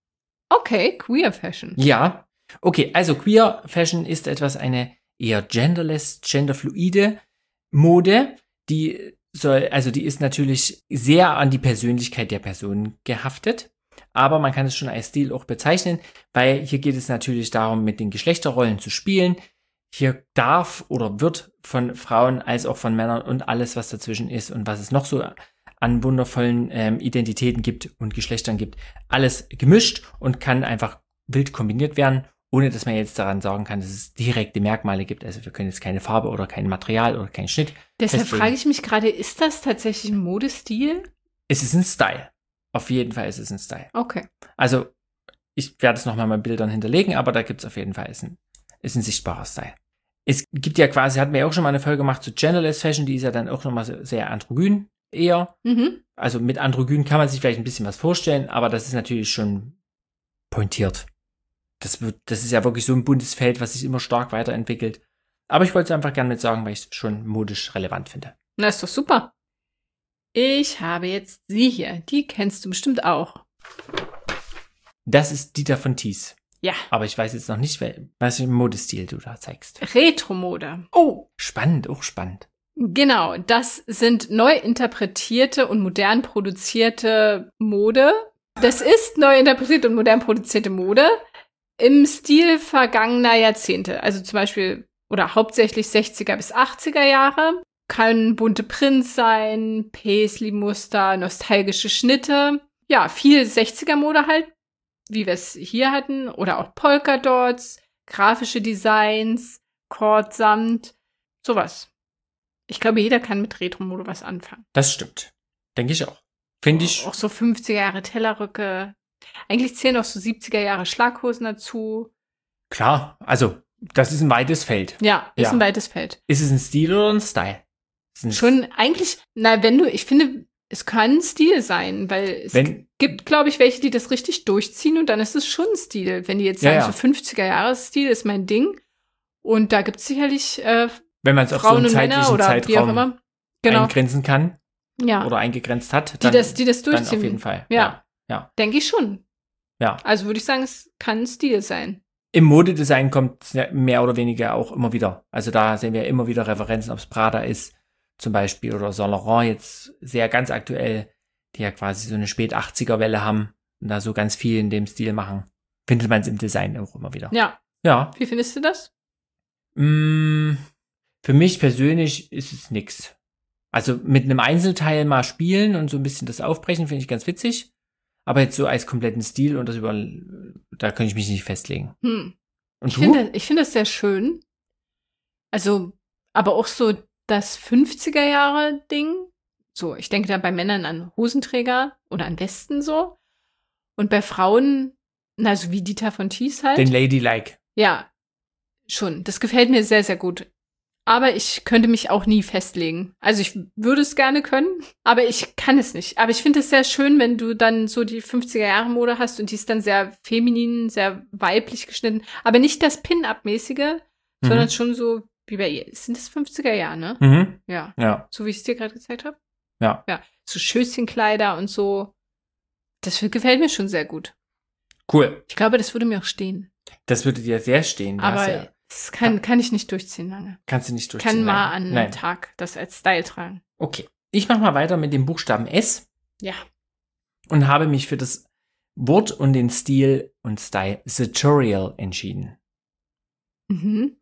Okay, Queer Fashion. Ja. Okay, also Queer Fashion ist eine eher genderless, genderfluide Mode, die ist natürlich sehr an die Persönlichkeit der Person gehaftet. Aber man kann es schon als Stil auch bezeichnen, weil hier geht es natürlich darum, mit den Geschlechterrollen zu spielen. Hier darf oder wird von Frauen als auch von Männern und alles, was dazwischen ist und was es noch so an wundervollen Identitäten gibt und Geschlechtern gibt. Alles gemischt und kann einfach wild kombiniert werden, ohne dass man jetzt daran sagen kann, dass es direkte Merkmale gibt. Also wir können jetzt keine Farbe oder kein Material oder keinen Schnitt. Deshalb festlegen. frage ich mich gerade, ist das tatsächlich ein Modestil? Es ist ein Style. Auf jeden Fall ist es ein Style. Okay. Also ich werde es nochmal mit Bildern hinterlegen, aber da gibt es auf jeden Fall, ist ein sichtbarer Style. Es gibt ja quasi, hatten wir ja auch schon mal eine Folge gemacht zu Genderless Fashion, die ist ja dann auch nochmal sehr androgyn eher. Mhm. Also mit androgyn kann man sich vielleicht ein bisschen was vorstellen, aber das ist natürlich schon pointiert. Das ist ja wirklich so ein buntes Feld, was sich immer stark weiterentwickelt. Aber ich wollte es einfach gerne mit sagen, weil ich es schon modisch relevant finde. Na, ist doch super. Ich habe jetzt sie hier. Die kennst du bestimmt auch. Das ist Dieter von Thies. Ja. Aber ich weiß jetzt noch nicht, was für einen Modestil du da zeigst. Retro-Mode. Oh, spannend, auch spannend. Genau, das sind neu interpretierte und modern produzierte Mode. Das ist neu interpretierte und modern produzierte Mode im Stil vergangener Jahrzehnte. Also zum Beispiel oder hauptsächlich 60er bis 80er Jahre. Können bunte Prints sein, Paisley-Muster, nostalgische Schnitte. Ja, viel 60er-Mode halt, wie wir es hier hatten. Oder auch Polkadots, grafische Designs, Kordsamt, sowas. Ich glaube, jeder kann mit Retro-Mode was anfangen. Das stimmt. Denke ich auch. Finde ich. Auch so 50er Jahre Tellerröcke. Eigentlich zählen auch so 70er Jahre Schlaghosen dazu. Klar, also, das ist ein weites Feld. Ja, ist Ja. ein weites Feld. Ist es ein Stil oder ein Style? Schon eigentlich, ich finde, es kann ein Stil sein, weil es gibt, glaube ich, welche, die das richtig durchziehen und dann ist es schon ein Stil. Wenn die jetzt sagen, so 50er-Jahres-Stil ist mein Ding und da gibt es sicherlich wenn man es auf so Frauen einen und Männer zeitlichen oder wie auch Zeitraum immer. Genau. eingrenzen kann Ja. oder eingegrenzt hat, Die das dann durchziehen. auf jeden Fall. Ja. Ja. Denke ich schon. Ja. Also würde ich sagen, es kann ein Stil sein. Im Modedesign kommt es mehr oder weniger auch immer wieder. Also da sehen wir immer wieder Referenzen, ob es Prada ist zum Beispiel oder Saint Laurent jetzt sehr ganz aktuell, die ja quasi so eine Spät-80er-Welle haben und da so ganz viel in dem Stil machen. Findet man es im Design auch immer wieder. Ja. Ja. Wie findest du das? Für mich persönlich ist es nix. Also mit einem Einzelteil mal spielen und so ein bisschen das aufbrechen, finde ich ganz witzig. Aber jetzt so als kompletten Stil und da könnte ich mich nicht festlegen. Und ich finde das sehr schön. Also, aber auch so das 50er-Jahre-Ding. So, ich denke da bei Männern an Hosenträger oder an Westen so. Und bei Frauen, na, so wie Dieter von Thies halt. Den Ladylike. Ja, schon. Das gefällt mir sehr, sehr gut. Aber ich könnte mich auch nie festlegen. Also ich würde es gerne können, aber ich kann es nicht. Aber ich finde es sehr schön, wenn du dann so die 50er-Jahre-Mode hast und die ist dann sehr feminin, sehr weiblich geschnitten. Aber nicht das Pin-Up-mäßige, sondern schon so wie bei ihr. Sind das 50er-Jahre, ne? Mhm. Ja. Ja. So wie ich es dir gerade gezeigt habe? Ja. Ja. So Schößchenkleider und so. Das gefällt mir schon sehr gut. Cool. Ich glaube, das würde mir auch stehen. Das würde dir sehr stehen. Da hast du Aber das kann ich nicht durchziehen lange. kannst du nicht durchziehen. Kann mal nein. an einem Nein. Tag das als Style tragen. Okay. Ich mache mal weiter mit dem Buchstaben S Ja. und habe mich für das Wort und den Stil und Style Sartorial entschieden. Mhm.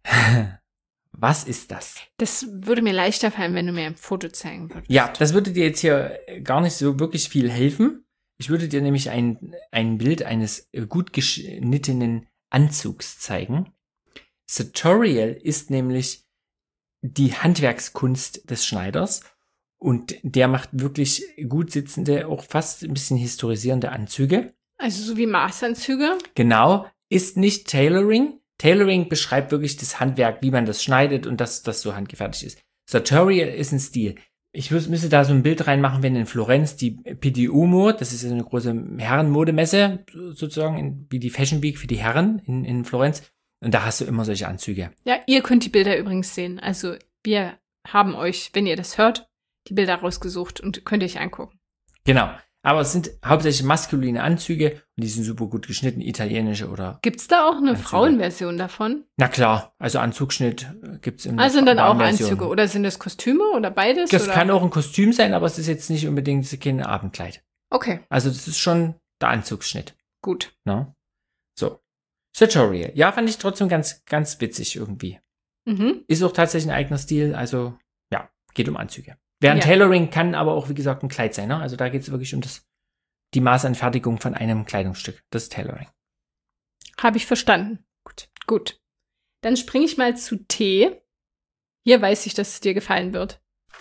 Was ist das? Das würde mir leichter fallen, wenn du mir ein Foto zeigen würdest. Ja, das würde dir jetzt hier gar nicht so wirklich viel helfen. Ich würde dir nämlich ein Bild eines gut geschnittenen Anzugs zeigen. Sartorial ist nämlich die Handwerkskunst des Schneiders und der macht wirklich gut sitzende, auch fast ein bisschen historisierende Anzüge. Also so wie Maßanzüge. Genau, ist nicht Tailoring. Tailoring beschreibt wirklich das Handwerk, wie man das schneidet und dass das so handgefertigt ist. Sartorial ist ein Stil. Ich müsste da so ein Bild reinmachen, wenn in Florenz die Pitti Uomo, das ist ja eine große Herrenmodemesse, sozusagen, wie die Fashion Week für die Herren in Florenz. Und da hast du immer solche Anzüge. Ja, ihr könnt die Bilder übrigens sehen. Also wir haben euch, wenn ihr das hört, die Bilder rausgesucht und könnt ihr euch angucken. Genau. Aber es sind hauptsächlich maskuline Anzüge und die sind super gut geschnitten, italienische oder. Gibt's da auch eine Anzüge. Frauenversion davon? Na klar, also Anzugschnitt gibt's in der Also sind dann auch Damenversion. Anzüge oder sind das Kostüme oder beides? Das oder? kann auch ein Kostüm sein, aber es ist jetzt nicht unbedingt kein Abendkleid. Okay, Also das ist schon der Anzugsschnitt. gut. Ne? So. Sartorial. Ja, fand ich trotzdem ganz, ganz witzig irgendwie. Mhm. Ist auch tatsächlich ein eigener Stil, also ja, geht um Anzüge. Während Ja. Tailoring kann aber auch, wie gesagt, ein Kleid sein. Ne? Also da geht es wirklich um die Maßanfertigung von einem Kleidungsstück. Das ist Tailoring. Habe ich verstanden. Gut. Dann springe ich mal zu T. Hier weiß ich, dass es dir gefallen wird.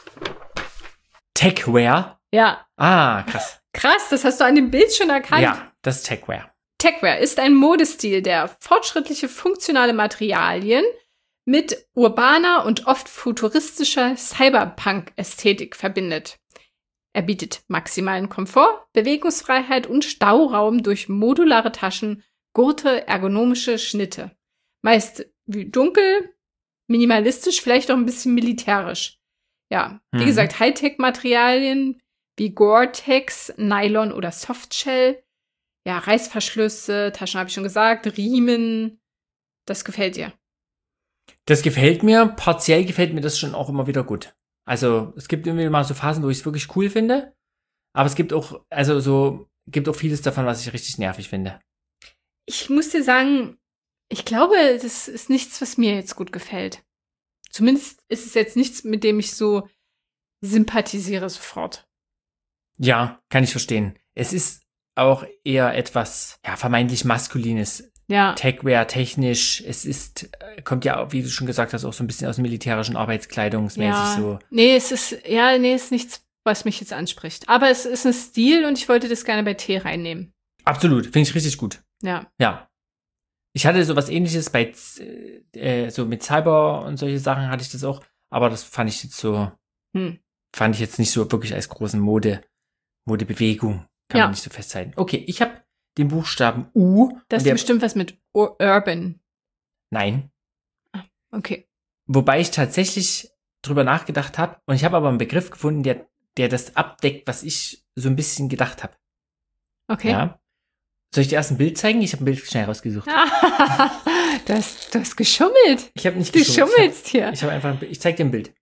Techwear. Ja. Ah, krass. Krass, das hast du an dem Bild schon erkannt. Ja, das ist Techwear. Techwear ist ein Modestil, der fortschrittliche funktionale Materialien mit urbaner und oft futuristischer Cyberpunk-Ästhetik verbindet. Er bietet maximalen Komfort, Bewegungsfreiheit und Stauraum durch modulare Taschen, Gurte, ergonomische Schnitte. Meist dunkel, minimalistisch, vielleicht auch ein bisschen militärisch. Ja, wie gesagt, Hightech-Materialien wie Gore-Tex, Nylon oder Softshell. Ja, Reißverschlüsse, Taschen habe ich schon gesagt, Riemen. Das gefällt dir. Das gefällt mir. Partiell gefällt mir das schon auch immer wieder gut. Also es gibt immer mal so Phasen, wo ich es wirklich cool finde. Aber es gibt auch, gibt auch vieles davon, was ich richtig nervig finde. Ich muss dir sagen, ich glaube, das ist nichts, was mir jetzt gut gefällt. Zumindest ist es jetzt nichts, mit dem ich so sympathisiere sofort. Ja, kann ich verstehen. Es ist auch eher etwas, ja, vermeintlich Maskulines. Ja. Techwear, technisch. Es ist, kommt ja, wie du schon gesagt hast, auch so ein bisschen aus dem militärischen Arbeitskleidungsmäßig so. Nee, es ist nichts, was mich jetzt anspricht. Aber es ist ein Stil und ich wollte das gerne bei T reinnehmen. Absolut, finde ich richtig gut. Ja. Ja. Ich hatte sowas Ähnliches bei, so mit Cyber und solche Sachen hatte ich das auch. Aber das fand ich jetzt nicht so wirklich als großen Modebewegung. Kann man nicht so festhalten. Okay, ich habe den Buchstaben U. Das ist bestimmt was mit Urban. Nein. Okay. Wobei ich tatsächlich drüber nachgedacht habe und ich habe aber einen Begriff gefunden, der das abdeckt, was ich so ein bisschen gedacht habe. Okay. Ja. Soll ich dir erst ein Bild zeigen? Ich habe ein Bild schnell rausgesucht. Du hast geschummelt. Ich habe nicht Du geschummelt. schummelst hier. Ich zeig dir ein Bild.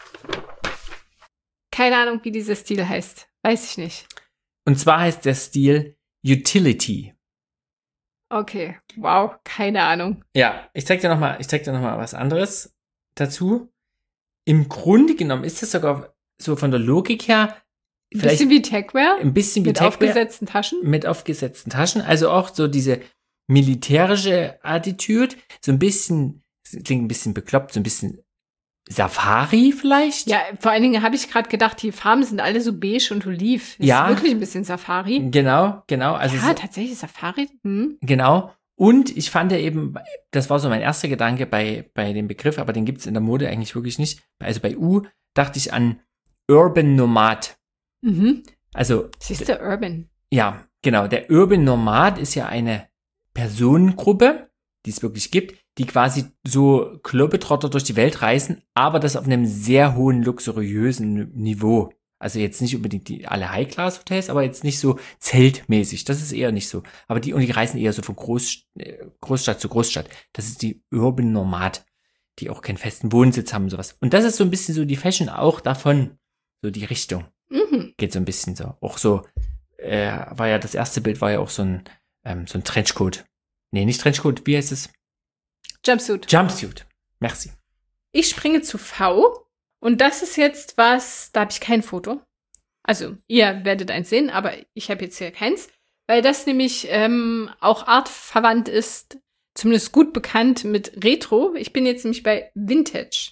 Keine Ahnung, wie dieser Stil heißt. Weiß ich nicht. Und zwar heißt der Stil Utility. Okay. Wow. Keine Ahnung. Ja, ich zeig dir noch mal was anderes dazu. Im Grunde genommen ist das sogar so von der Logik her Ein bisschen wie Techwear. Ein bisschen wie mit Techwear. aufgesetzten Taschen. Mit aufgesetzten Taschen. Also auch so diese militärische Attitüde. So ein bisschen, das klingt ein bisschen bekloppt, so ein bisschen Safari vielleicht? Ja, vor allen Dingen habe ich gerade gedacht, die Farben sind alle so beige und oliv. Das Ja. ist wirklich ein bisschen Safari. Genau. Also Ja, tatsächlich Safari. Genau. Und ich fand ja eben, das war so mein erster Gedanke bei dem Begriff, aber den gibt's in der Mode eigentlich wirklich nicht. Also bei U dachte ich an Urban Nomad. Also. Siehst du, Urban. Ja, genau. Der Urban Nomad ist ja eine Personengruppe, die es wirklich gibt, die quasi so Globetrotter durch die Welt reisen, aber das auf einem sehr hohen, luxuriösen Niveau. Also jetzt nicht unbedingt alle High-Class-Hotels, aber jetzt nicht so zeltmäßig. Das ist eher nicht so. Aber die reisen eher so von Großstadt zu Großstadt. Das ist die Urban Nomad, die auch keinen festen Wohnsitz haben und sowas. Und das ist so ein bisschen so die Fashion auch davon. So die Richtung. Geht so ein bisschen so. Auch so, war ja das erste Bild, war ja auch so ein Trenchcoat. Nee, nicht Trenchcoat, wie heißt es? Jumpsuit. Merci. Ich springe zu V. Und das ist jetzt was, da habe ich kein Foto. Also, ihr werdet eins sehen, aber ich habe jetzt hier keins. Weil das nämlich auch artverwandt ist, zumindest gut bekannt mit Retro. Ich bin jetzt nämlich bei Vintage.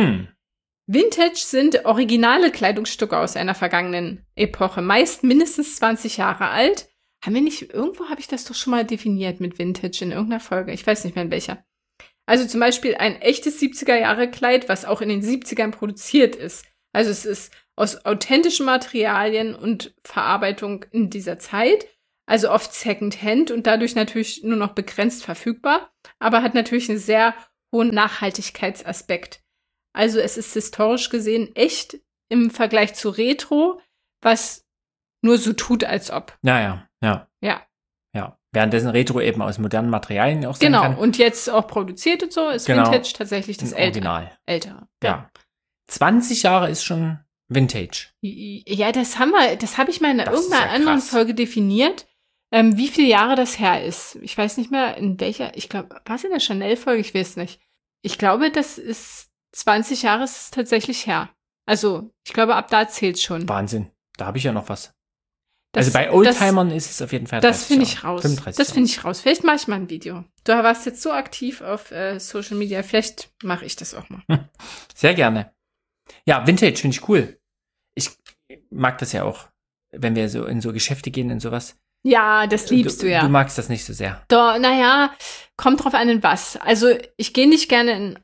Vintage sind originale Kleidungsstücke aus einer vergangenen Epoche, meist mindestens 20 Jahre alt. Irgendwo habe ich das doch schon mal definiert mit Vintage in irgendeiner Folge. Ich weiß nicht mehr in welcher. Also zum Beispiel ein echtes 70er-Jahre-Kleid, was auch in den 70ern produziert ist. Also es ist aus authentischen Materialien und Verarbeitung in dieser Zeit. Also oft Secondhand und dadurch natürlich nur noch begrenzt verfügbar, aber hat natürlich einen sehr hohen Nachhaltigkeitsaspekt. Also es ist historisch gesehen echt im Vergleich zu Retro, was nur so tut, als ob. Ja. Währenddessen Retro eben aus modernen Materialien auch sein kann. Genau, und jetzt auch produziert und so, ist Vintage tatsächlich das Original. Ältere. Ja. 20 Jahre ist schon Vintage. Ja, das habe ich mal in irgendeiner anderen Folge definiert, wie viele Jahre das her ist. Ich weiß nicht mehr, in welcher, ich glaube, war es in der Chanel-Folge? Ich weiß nicht. Ich glaube, das ist 20 Jahre ist es tatsächlich her. Also, ich glaube, ab da zählt's schon. Wahnsinn. Da habe ich ja noch was. Also bei Oldtimern ist es auf jeden Fall 30 Das finde ich Jahre. raus. 35 Das Jahre. finde ich raus. Vielleicht mache ich mal ein Video. Du warst jetzt so aktiv auf Social Media. Vielleicht mache ich das auch mal. Sehr gerne. Ja, Vintage finde ich cool. Ich mag das ja auch, wenn wir so in so Geschäfte gehen und sowas. Ja, das liebst du ja. Du magst das nicht so sehr. Doch, naja, kommt drauf an in was. Also, ich gehe nicht gerne in,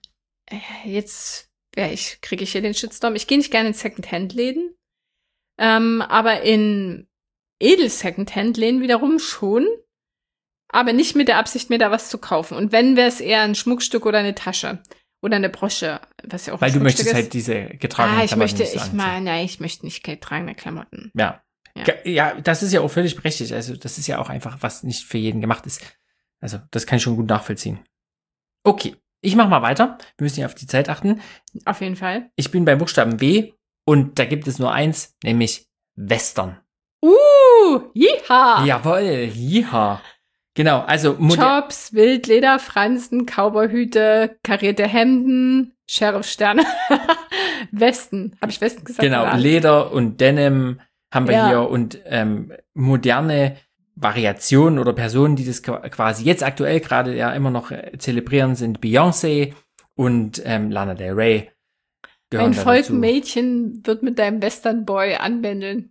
kriege ich hier den Shitstorm. Ich gehe nicht gerne in Secondhand-Läden. Aber in Edel-Secondhand-Läden wiederum schon. Aber nicht mit der Absicht, mir da was zu kaufen. Und wenn, wäre es eher ein Schmuckstück oder eine Tasche. Oder eine Brosche, was ja auch ein Weil du Schmuckstück möchtest ist. halt diese getragenen Klamotten nicht so anziehen. Ich möchte nicht getragene Klamotten. Ja. Ja, das ist ja auch völlig berechtigt. Also, das ist ja auch einfach, was nicht für jeden gemacht ist. Also, das kann ich schon gut nachvollziehen. Okay, ich mach mal weiter. Wir müssen ja auf die Zeit achten. Auf jeden Fall. Ich bin bei Buchstaben W und da gibt es nur eins, nämlich Western. Jiha! Jawohl, jiha. Genau, also Jobs, Wildleder, Fransen, Cowboyhüte, karierte Hemden, Sheriffsterne, Westen. Habe ich Westen gesagt? Genau, oder? Leder und Denim haben wir hier und moderne Variationen oder Personen, die das quasi jetzt aktuell gerade ja immer noch zelebrieren, sind Beyoncé und Lana Del Rey. Ein Volk Mädchen wird mit deinem Western-Boy anbändeln.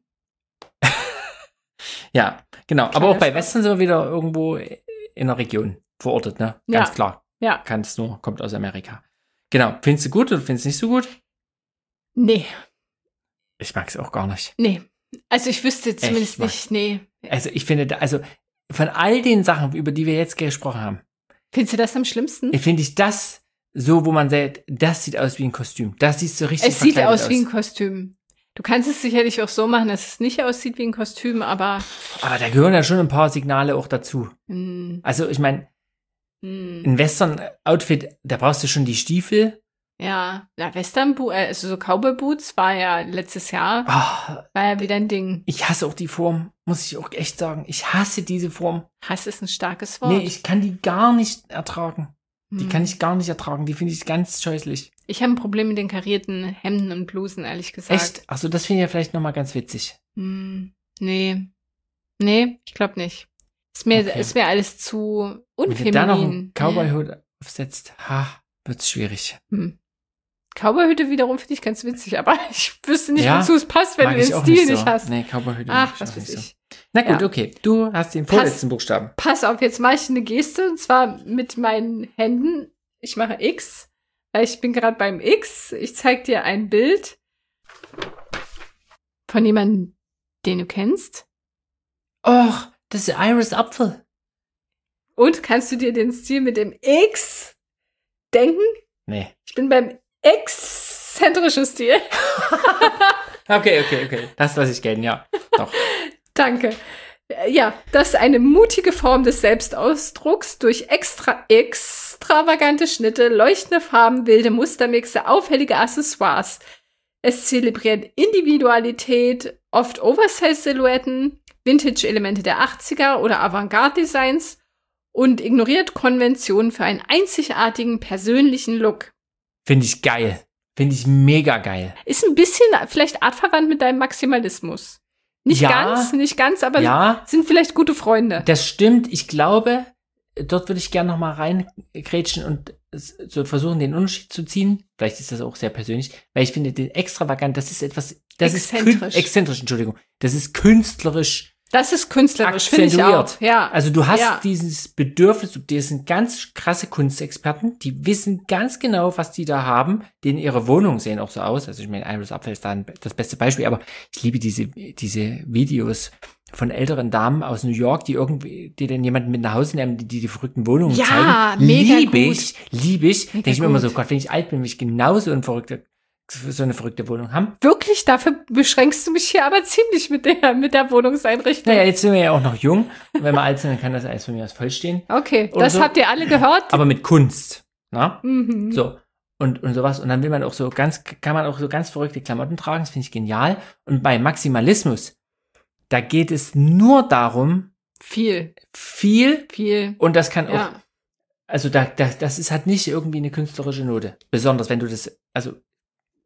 Ja, genau. Aber auch bei Western sind wir wieder irgendwo in der Region verortet, ne? Ganz klar. Ja. Kommt aus Amerika. Genau. Findest du gut oder findest du nicht so gut? Nee. Ich mag es auch gar nicht. Nee. Also ich wüsste zumindest nicht, nee. Also ich finde, von all den Sachen, über die wir jetzt gesprochen haben. Findest du das am schlimmsten? Finde ich das so, wo man sagt, das sieht aus wie ein Kostüm. Das sieht so richtig Es sieht aus wie ein Kostüm. Du kannst es sicherlich auch so machen, dass es nicht aussieht wie ein Kostüm, aber... Aber da gehören ja schon ein paar Signale auch dazu. Also ich meine, ein Western-Outfit, da brauchst du schon die Stiefel. Ja, also so Cowboy-Boots war ja letztes Jahr, war ja wieder ein Ding. Ich hasse auch die Form, muss ich auch echt sagen. Ich hasse diese Form. Hass ist ein starkes Wort. Nee, ich kann die gar nicht ertragen. Die kann ich gar nicht ertragen. Die finde ich ganz scheußlich. Ich habe ein Problem mit den karierten Hemden und Blusen, ehrlich gesagt. Echt? Achso, das finde ich ja vielleicht nochmal ganz witzig. Nee, ich glaube nicht. Ist mir alles zu unfeminin. Wenn du da noch einen Cowboy-Hut aufsetzt, wird's schwierig. Cowboy-Hüte wiederum finde ich ganz witzig, aber ich wüsste nicht, wozu es passt, wenn du den Stil nicht hast. Nee, Cowboy-Hüte Ach, was weiß ich. Na gut, okay. Du hast den vorletzten Buchstaben. Pass auf, jetzt mache ich eine Geste, und zwar mit meinen Händen. Ich mache X, weil ich bin gerade beim X. Ich zeige dir ein Bild von jemandem, den du kennst. Och, das ist Iris Apfel. Und kannst du dir den Stil mit dem X denken? Nee. Ich bin beim exzentrischen Stil. Okay. Das lasse ich gelten, ja. Doch. Danke. Ja, das ist eine mutige Form des Selbstausdrucks durch extravagante Schnitte, leuchtende Farben, wilde Mustermixe, auffällige Accessoires. Es zelebriert Individualität, oft Oversize-Silhouetten, Vintage-Elemente der 80er oder Avantgarde-Designs und ignoriert Konventionen für einen einzigartigen persönlichen Look. Finde ich geil. Finde ich mega geil. Ist ein bisschen vielleicht artverwandt mit deinem Maximalismus. Nicht ganz, aber sind vielleicht gute Freunde. Das stimmt. Ich glaube, dort würde ich gerne noch mal reingrätschen und so versuchen, den Unterschied zu ziehen. Vielleicht ist das auch sehr persönlich, weil ich finde, den extravagant, das ist etwas, exzentrisch, Entschuldigung. Das ist künstlerisch. Das ist künstlerisch, finde ich auch. Ja. Also du hast dieses Bedürfnis, das sind ganz krasse Kunstexperten, die wissen ganz genau, was die da haben, denen ihre Wohnungen sehen auch so aus. Also ich meine, Iris Apfel ist da das beste Beispiel, aber ich liebe diese Videos von älteren Damen aus New York, die dann jemanden mit nach Hause nehmen, die verrückten Wohnungen zeigen. Ja, mega Liebe ich. Denke ich mir immer so, Gott, wenn ich alt bin, will ich genauso so eine verrückte Wohnung haben. Wirklich? Dafür beschränkst du mich hier aber ziemlich mit der Wohnungseinrichtung. Naja, jetzt sind wir ja auch noch jung. Und wenn wir alt sind, dann kann das alles von mir aus vollstehen. Okay, das habt ihr alle gehört. Aber mit Kunst. Na? Mhm. So. Und sowas. Und dann kann man auch so ganz verrückte Klamotten tragen. Das finde ich genial. Und bei Maximalismus, da geht es nur darum, viel. Und das kann auch, also das ist halt nicht irgendwie eine künstlerische Note. Besonders wenn du das, also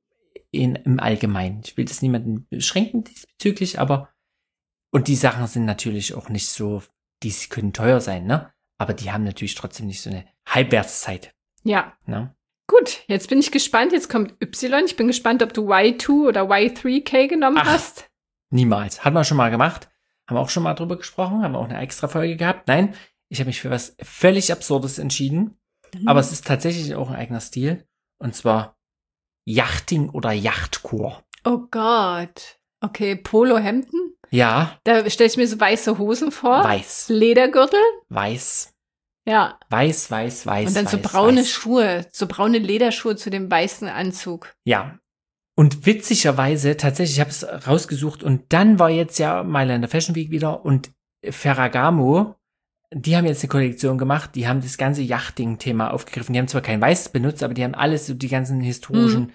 im Allgemeinen. Ich will das niemanden beschränken diesbezüglich, aber und die Sachen sind natürlich auch nicht so, die können teuer sein, ne? Aber die haben natürlich trotzdem nicht so eine Halbwertszeit. Ja. Ne? Gut, jetzt bin ich gespannt. Jetzt kommt Y. Ich bin gespannt, ob du Y2 oder Y3K genommen hast. Niemals. Hat man schon mal gemacht. Haben wir auch schon mal drüber gesprochen. Haben wir auch eine extra Folge gehabt. Nein, ich habe mich für was völlig Absurdes entschieden. Aber es ist tatsächlich auch ein eigener Stil. Und zwar Yachting oder Yachtcore. Oh Gott. Okay, Polohemden? Ja. Da stelle ich mir so weiße Hosen vor. Weiß. Ledergürtel? Weiß. Ja. Weiß. Und dann so braune Schuhe, so braune Lederschuhe zu dem weißen Anzug. Ja. Und witzigerweise, tatsächlich, ich habe es rausgesucht und dann war jetzt ja Mailänder Fashion Week wieder und Ferragamo, die haben jetzt eine Kollektion gemacht, die haben das ganze Yachting-Thema aufgegriffen. Die haben zwar kein Weiß benutzt, aber die haben alles, so die ganzen historischen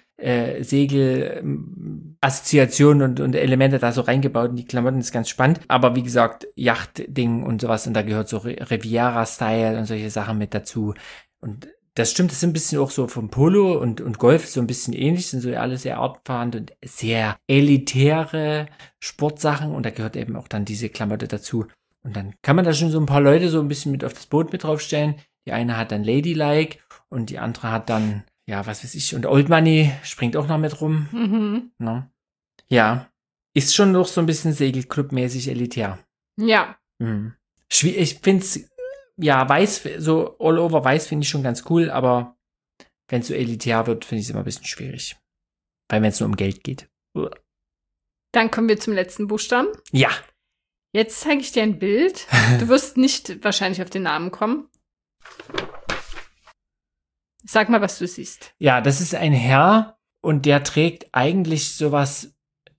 Segel-Assoziationen und Elemente da so reingebaut in die Klamotten. Das ist ganz spannend. Aber wie gesagt, Yacht-Ding und sowas und da gehört so Riviera-Style und solche Sachen mit dazu. Und das stimmt, das ist ein bisschen auch so vom Polo und Golf so ein bisschen ähnlich, sind so alles sehr artverwandt und sehr elitäre Sportsachen und da gehört eben auch dann diese Klamotte dazu. Und dann kann man da schon so ein paar Leute so ein bisschen mit auf das Boot mit draufstellen. Die eine hat dann Ladylike und die andere hat dann, ja, was weiß ich, und Old Money springt auch noch mit rum. Mhm. No? Ja, ist schon noch so ein bisschen Segelclub-mäßig elitär. Ja. Mhm. Ich find's, ja, weiß, so all over weiß finde ich schon ganz cool, aber wenn es so elitär wird, finde ich es immer ein bisschen schwierig. Weil wenn es nur um Geld geht. Dann kommen wir zum letzten Buchstaben. Ja. Jetzt zeige ich dir ein Bild. Du wirst nicht wahrscheinlich auf den Namen kommen. Sag mal, was du siehst. Ja, das ist ein Herr und der trägt eigentlich sowas.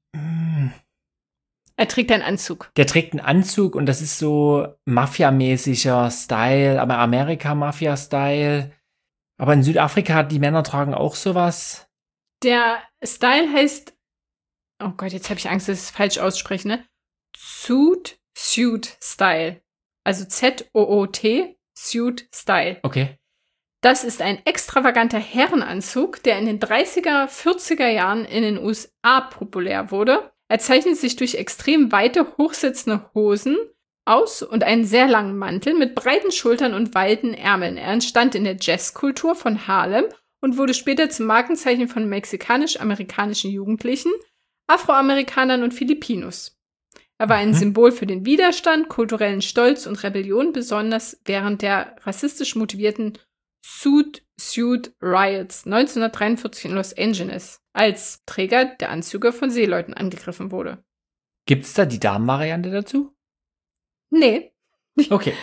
Er trägt einen Anzug. Der trägt einen Anzug und das ist so Mafia-mäßiger Style, aber Amerika-Mafia-Style. Aber in Südafrika, die Männer tragen auch sowas. Der Style heißt, oh Gott, jetzt habe ich Angst, dass ich es falsch ausspreche, ne? Suit Style. Also Z-O-O-T, Suit Style. Okay. Das ist ein extravaganter Herrenanzug, der in den 30er, 40er Jahren in den USA populär wurde. Er zeichnet sich durch extrem weite, hochsitzende Hosen aus und einen sehr langen Mantel mit breiten Schultern und weiten Ärmeln. Er entstand in der Jazzkultur von Harlem und wurde später zum Markenzeichen von mexikanisch-amerikanischen Jugendlichen, Afroamerikanern und Filipinos. Er war ein Symbol für den Widerstand, kulturellen Stolz und Rebellion, besonders während der rassistisch motivierten Suit Riots 1943 in Los Angeles, als Träger der Anzüge von Seeleuten angegriffen wurde. Gibt's da die Damenvariante dazu? Nee. Okay.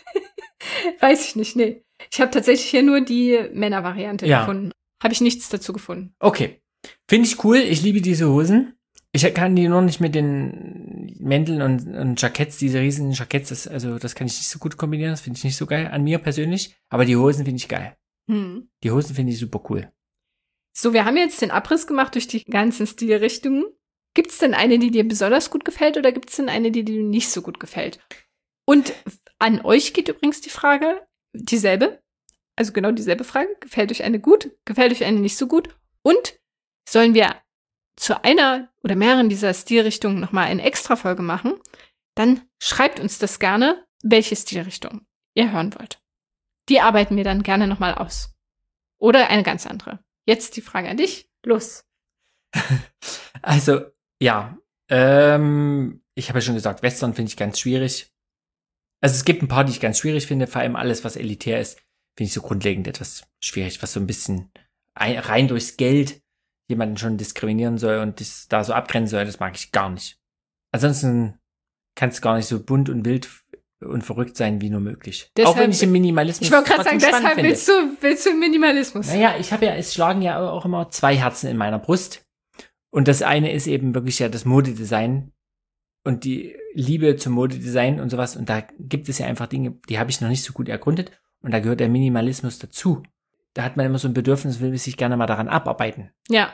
Weiß ich nicht, nee. Ich habe tatsächlich hier nur die Männervariante gefunden. Habe ich nichts dazu gefunden. Okay. Finde ich cool. Ich liebe diese Hosen. Ich kann die nur nicht mit den Mänteln und Jacketts, diese riesigen Jacketts, das kann ich nicht so gut kombinieren. Das finde ich nicht so geil an mir persönlich. Aber die Hosen finde ich geil. Die Hosen finde ich super cool. So, wir haben jetzt den Abriss gemacht durch die ganzen Stilrichtungen. Gibt es denn eine, die dir besonders gut gefällt oder gibt es denn eine, die dir nicht so gut gefällt? Und an euch geht übrigens die Frage, dieselbe, also genau dieselbe Frage. Gefällt euch eine gut? Gefällt euch eine nicht so gut? Und sollen wir zu einer oder mehreren dieser Stilrichtungen nochmal eine Extra-Folge machen? Dann schreibt uns das gerne, welche Stilrichtung ihr hören wollt. Die arbeiten wir dann gerne nochmal aus. Oder eine ganz andere. Jetzt die Frage an dich. Los. Also, ja. Ich habe ja schon gesagt, Western finde ich ganz schwierig. Also es gibt ein paar, die ich ganz schwierig finde. Vor allem alles, was elitär ist, finde ich so grundlegend etwas schwierig. Was so ein bisschen rein durchs Geld jemanden schon diskriminieren soll und das da so abgrenzen soll, das mag ich gar nicht. Ansonsten kann es gar nicht so bunt und wild und verrückt sein wie nur möglich. Deshalb, auch wenn ich den Minimalismus ich wollte gerade sagen, deshalb willst du Minimalismus. Naja, es schlagen ja auch immer zwei Herzen in meiner Brust. Und das eine ist eben wirklich ja das Modedesign und die Liebe zum Modedesign und sowas. Und da gibt es ja einfach Dinge, die habe ich noch nicht so gut ergründet. Und da gehört der Minimalismus dazu. Da hat man immer so ein Bedürfnis, will sich gerne mal daran abarbeiten. Ja.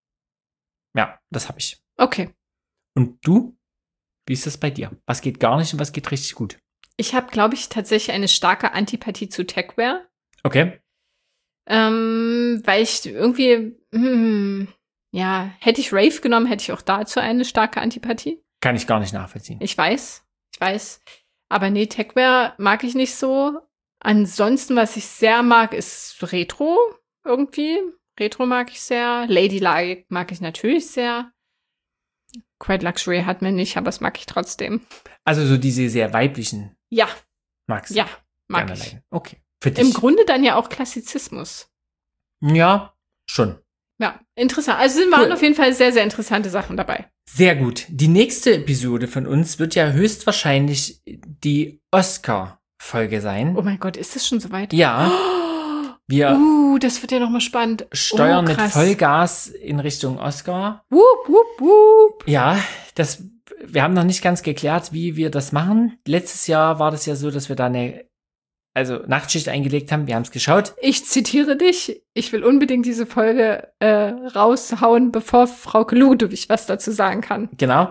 Ja, das habe ich. Okay. Und du? Wie ist das bei dir? Was geht gar nicht und was geht richtig gut? Ich habe, glaube ich, tatsächlich eine starke Antipathie zu Techwear. Okay. Weil ich irgendwie, Ja, hätte ich Rave genommen, hätte ich auch dazu eine starke Antipathie. Kann ich gar nicht nachvollziehen. Ich weiß. Aber nee, Techwear mag ich nicht so. Ansonsten, was ich sehr mag, ist Retro irgendwie. Retro mag ich sehr. Ladylike mag ich natürlich sehr. Quiet Luxury hat mir nicht, aber das mag ich trotzdem. Also so diese sehr weiblichen Ja, magst du? ja, mag Gerne ich. leiden. Okay. Für dich. Im Grunde dann ja auch Klassizismus. Ja, schon. Ja, interessant. Also waren auf jeden Fall sehr, sehr interessante Sachen dabei. Sehr gut. Die nächste Episode von uns wird ja höchstwahrscheinlich die Oscar-Folge sein. Oh mein Gott, ist das schon soweit? Ja. Wir das wird ja nochmal spannend. steuern mit krass. Vollgas in Richtung Oscar. Wupp, wupp, wupp. Ja, wir haben noch nicht ganz geklärt, wie wir das machen. Letztes Jahr war das ja so, dass wir da eine Nachtschicht eingelegt haben. Wir haben es geschaut. Ich zitiere dich. Ich will unbedingt diese Folge raushauen, bevor Frau Ludwig was dazu sagen kann. Genau.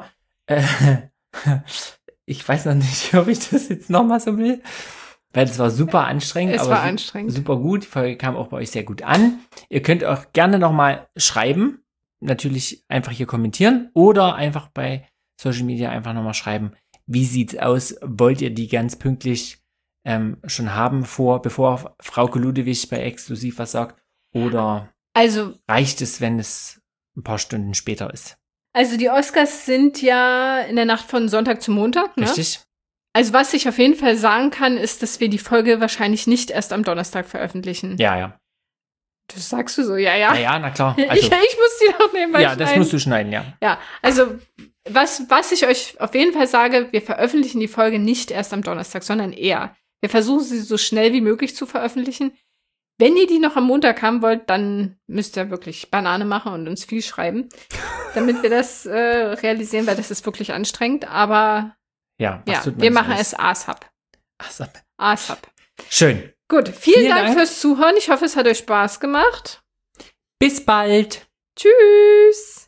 Ich weiß noch nicht, ob ich das jetzt nochmal so will. Weil es war super anstrengend. Es war anstrengend. Super gut. Die Folge kam auch bei euch sehr gut an. Ihr könnt auch gerne nochmal schreiben. Natürlich einfach hier kommentieren. Oder einfach bei Social Media einfach nochmal schreiben. Wie sieht's aus? Wollt ihr die ganz pünktlich schon haben, bevor Frau Ludwig bei Exklusiv was sagt? Oder reicht es, wenn es ein paar Stunden später ist? Also die Oscars sind ja in der Nacht von Sonntag zu Montag, ne? Richtig. Also was ich auf jeden Fall sagen kann, ist, dass wir die Folge wahrscheinlich nicht erst am Donnerstag veröffentlichen. Ja. Das sagst du so, ja. Ja, na klar. Also, ich muss die noch nebenbei schneiden. Ja, das musst du schneiden, ja. Ja, also was ich euch auf jeden Fall sage, wir veröffentlichen die Folge nicht erst am Donnerstag, sondern eher. Wir versuchen sie so schnell wie möglich zu veröffentlichen. Wenn ihr die noch am Montag haben wollt, dann müsst ihr wirklich Banane machen und uns viel schreiben, damit wir das realisieren, weil das ist wirklich anstrengend. Aber ja, wir machen es ASAP. ASAP. Schön. Gut, vielen Dank fürs Zuhören. Ich hoffe, es hat euch Spaß gemacht. Bis bald. Tschüss.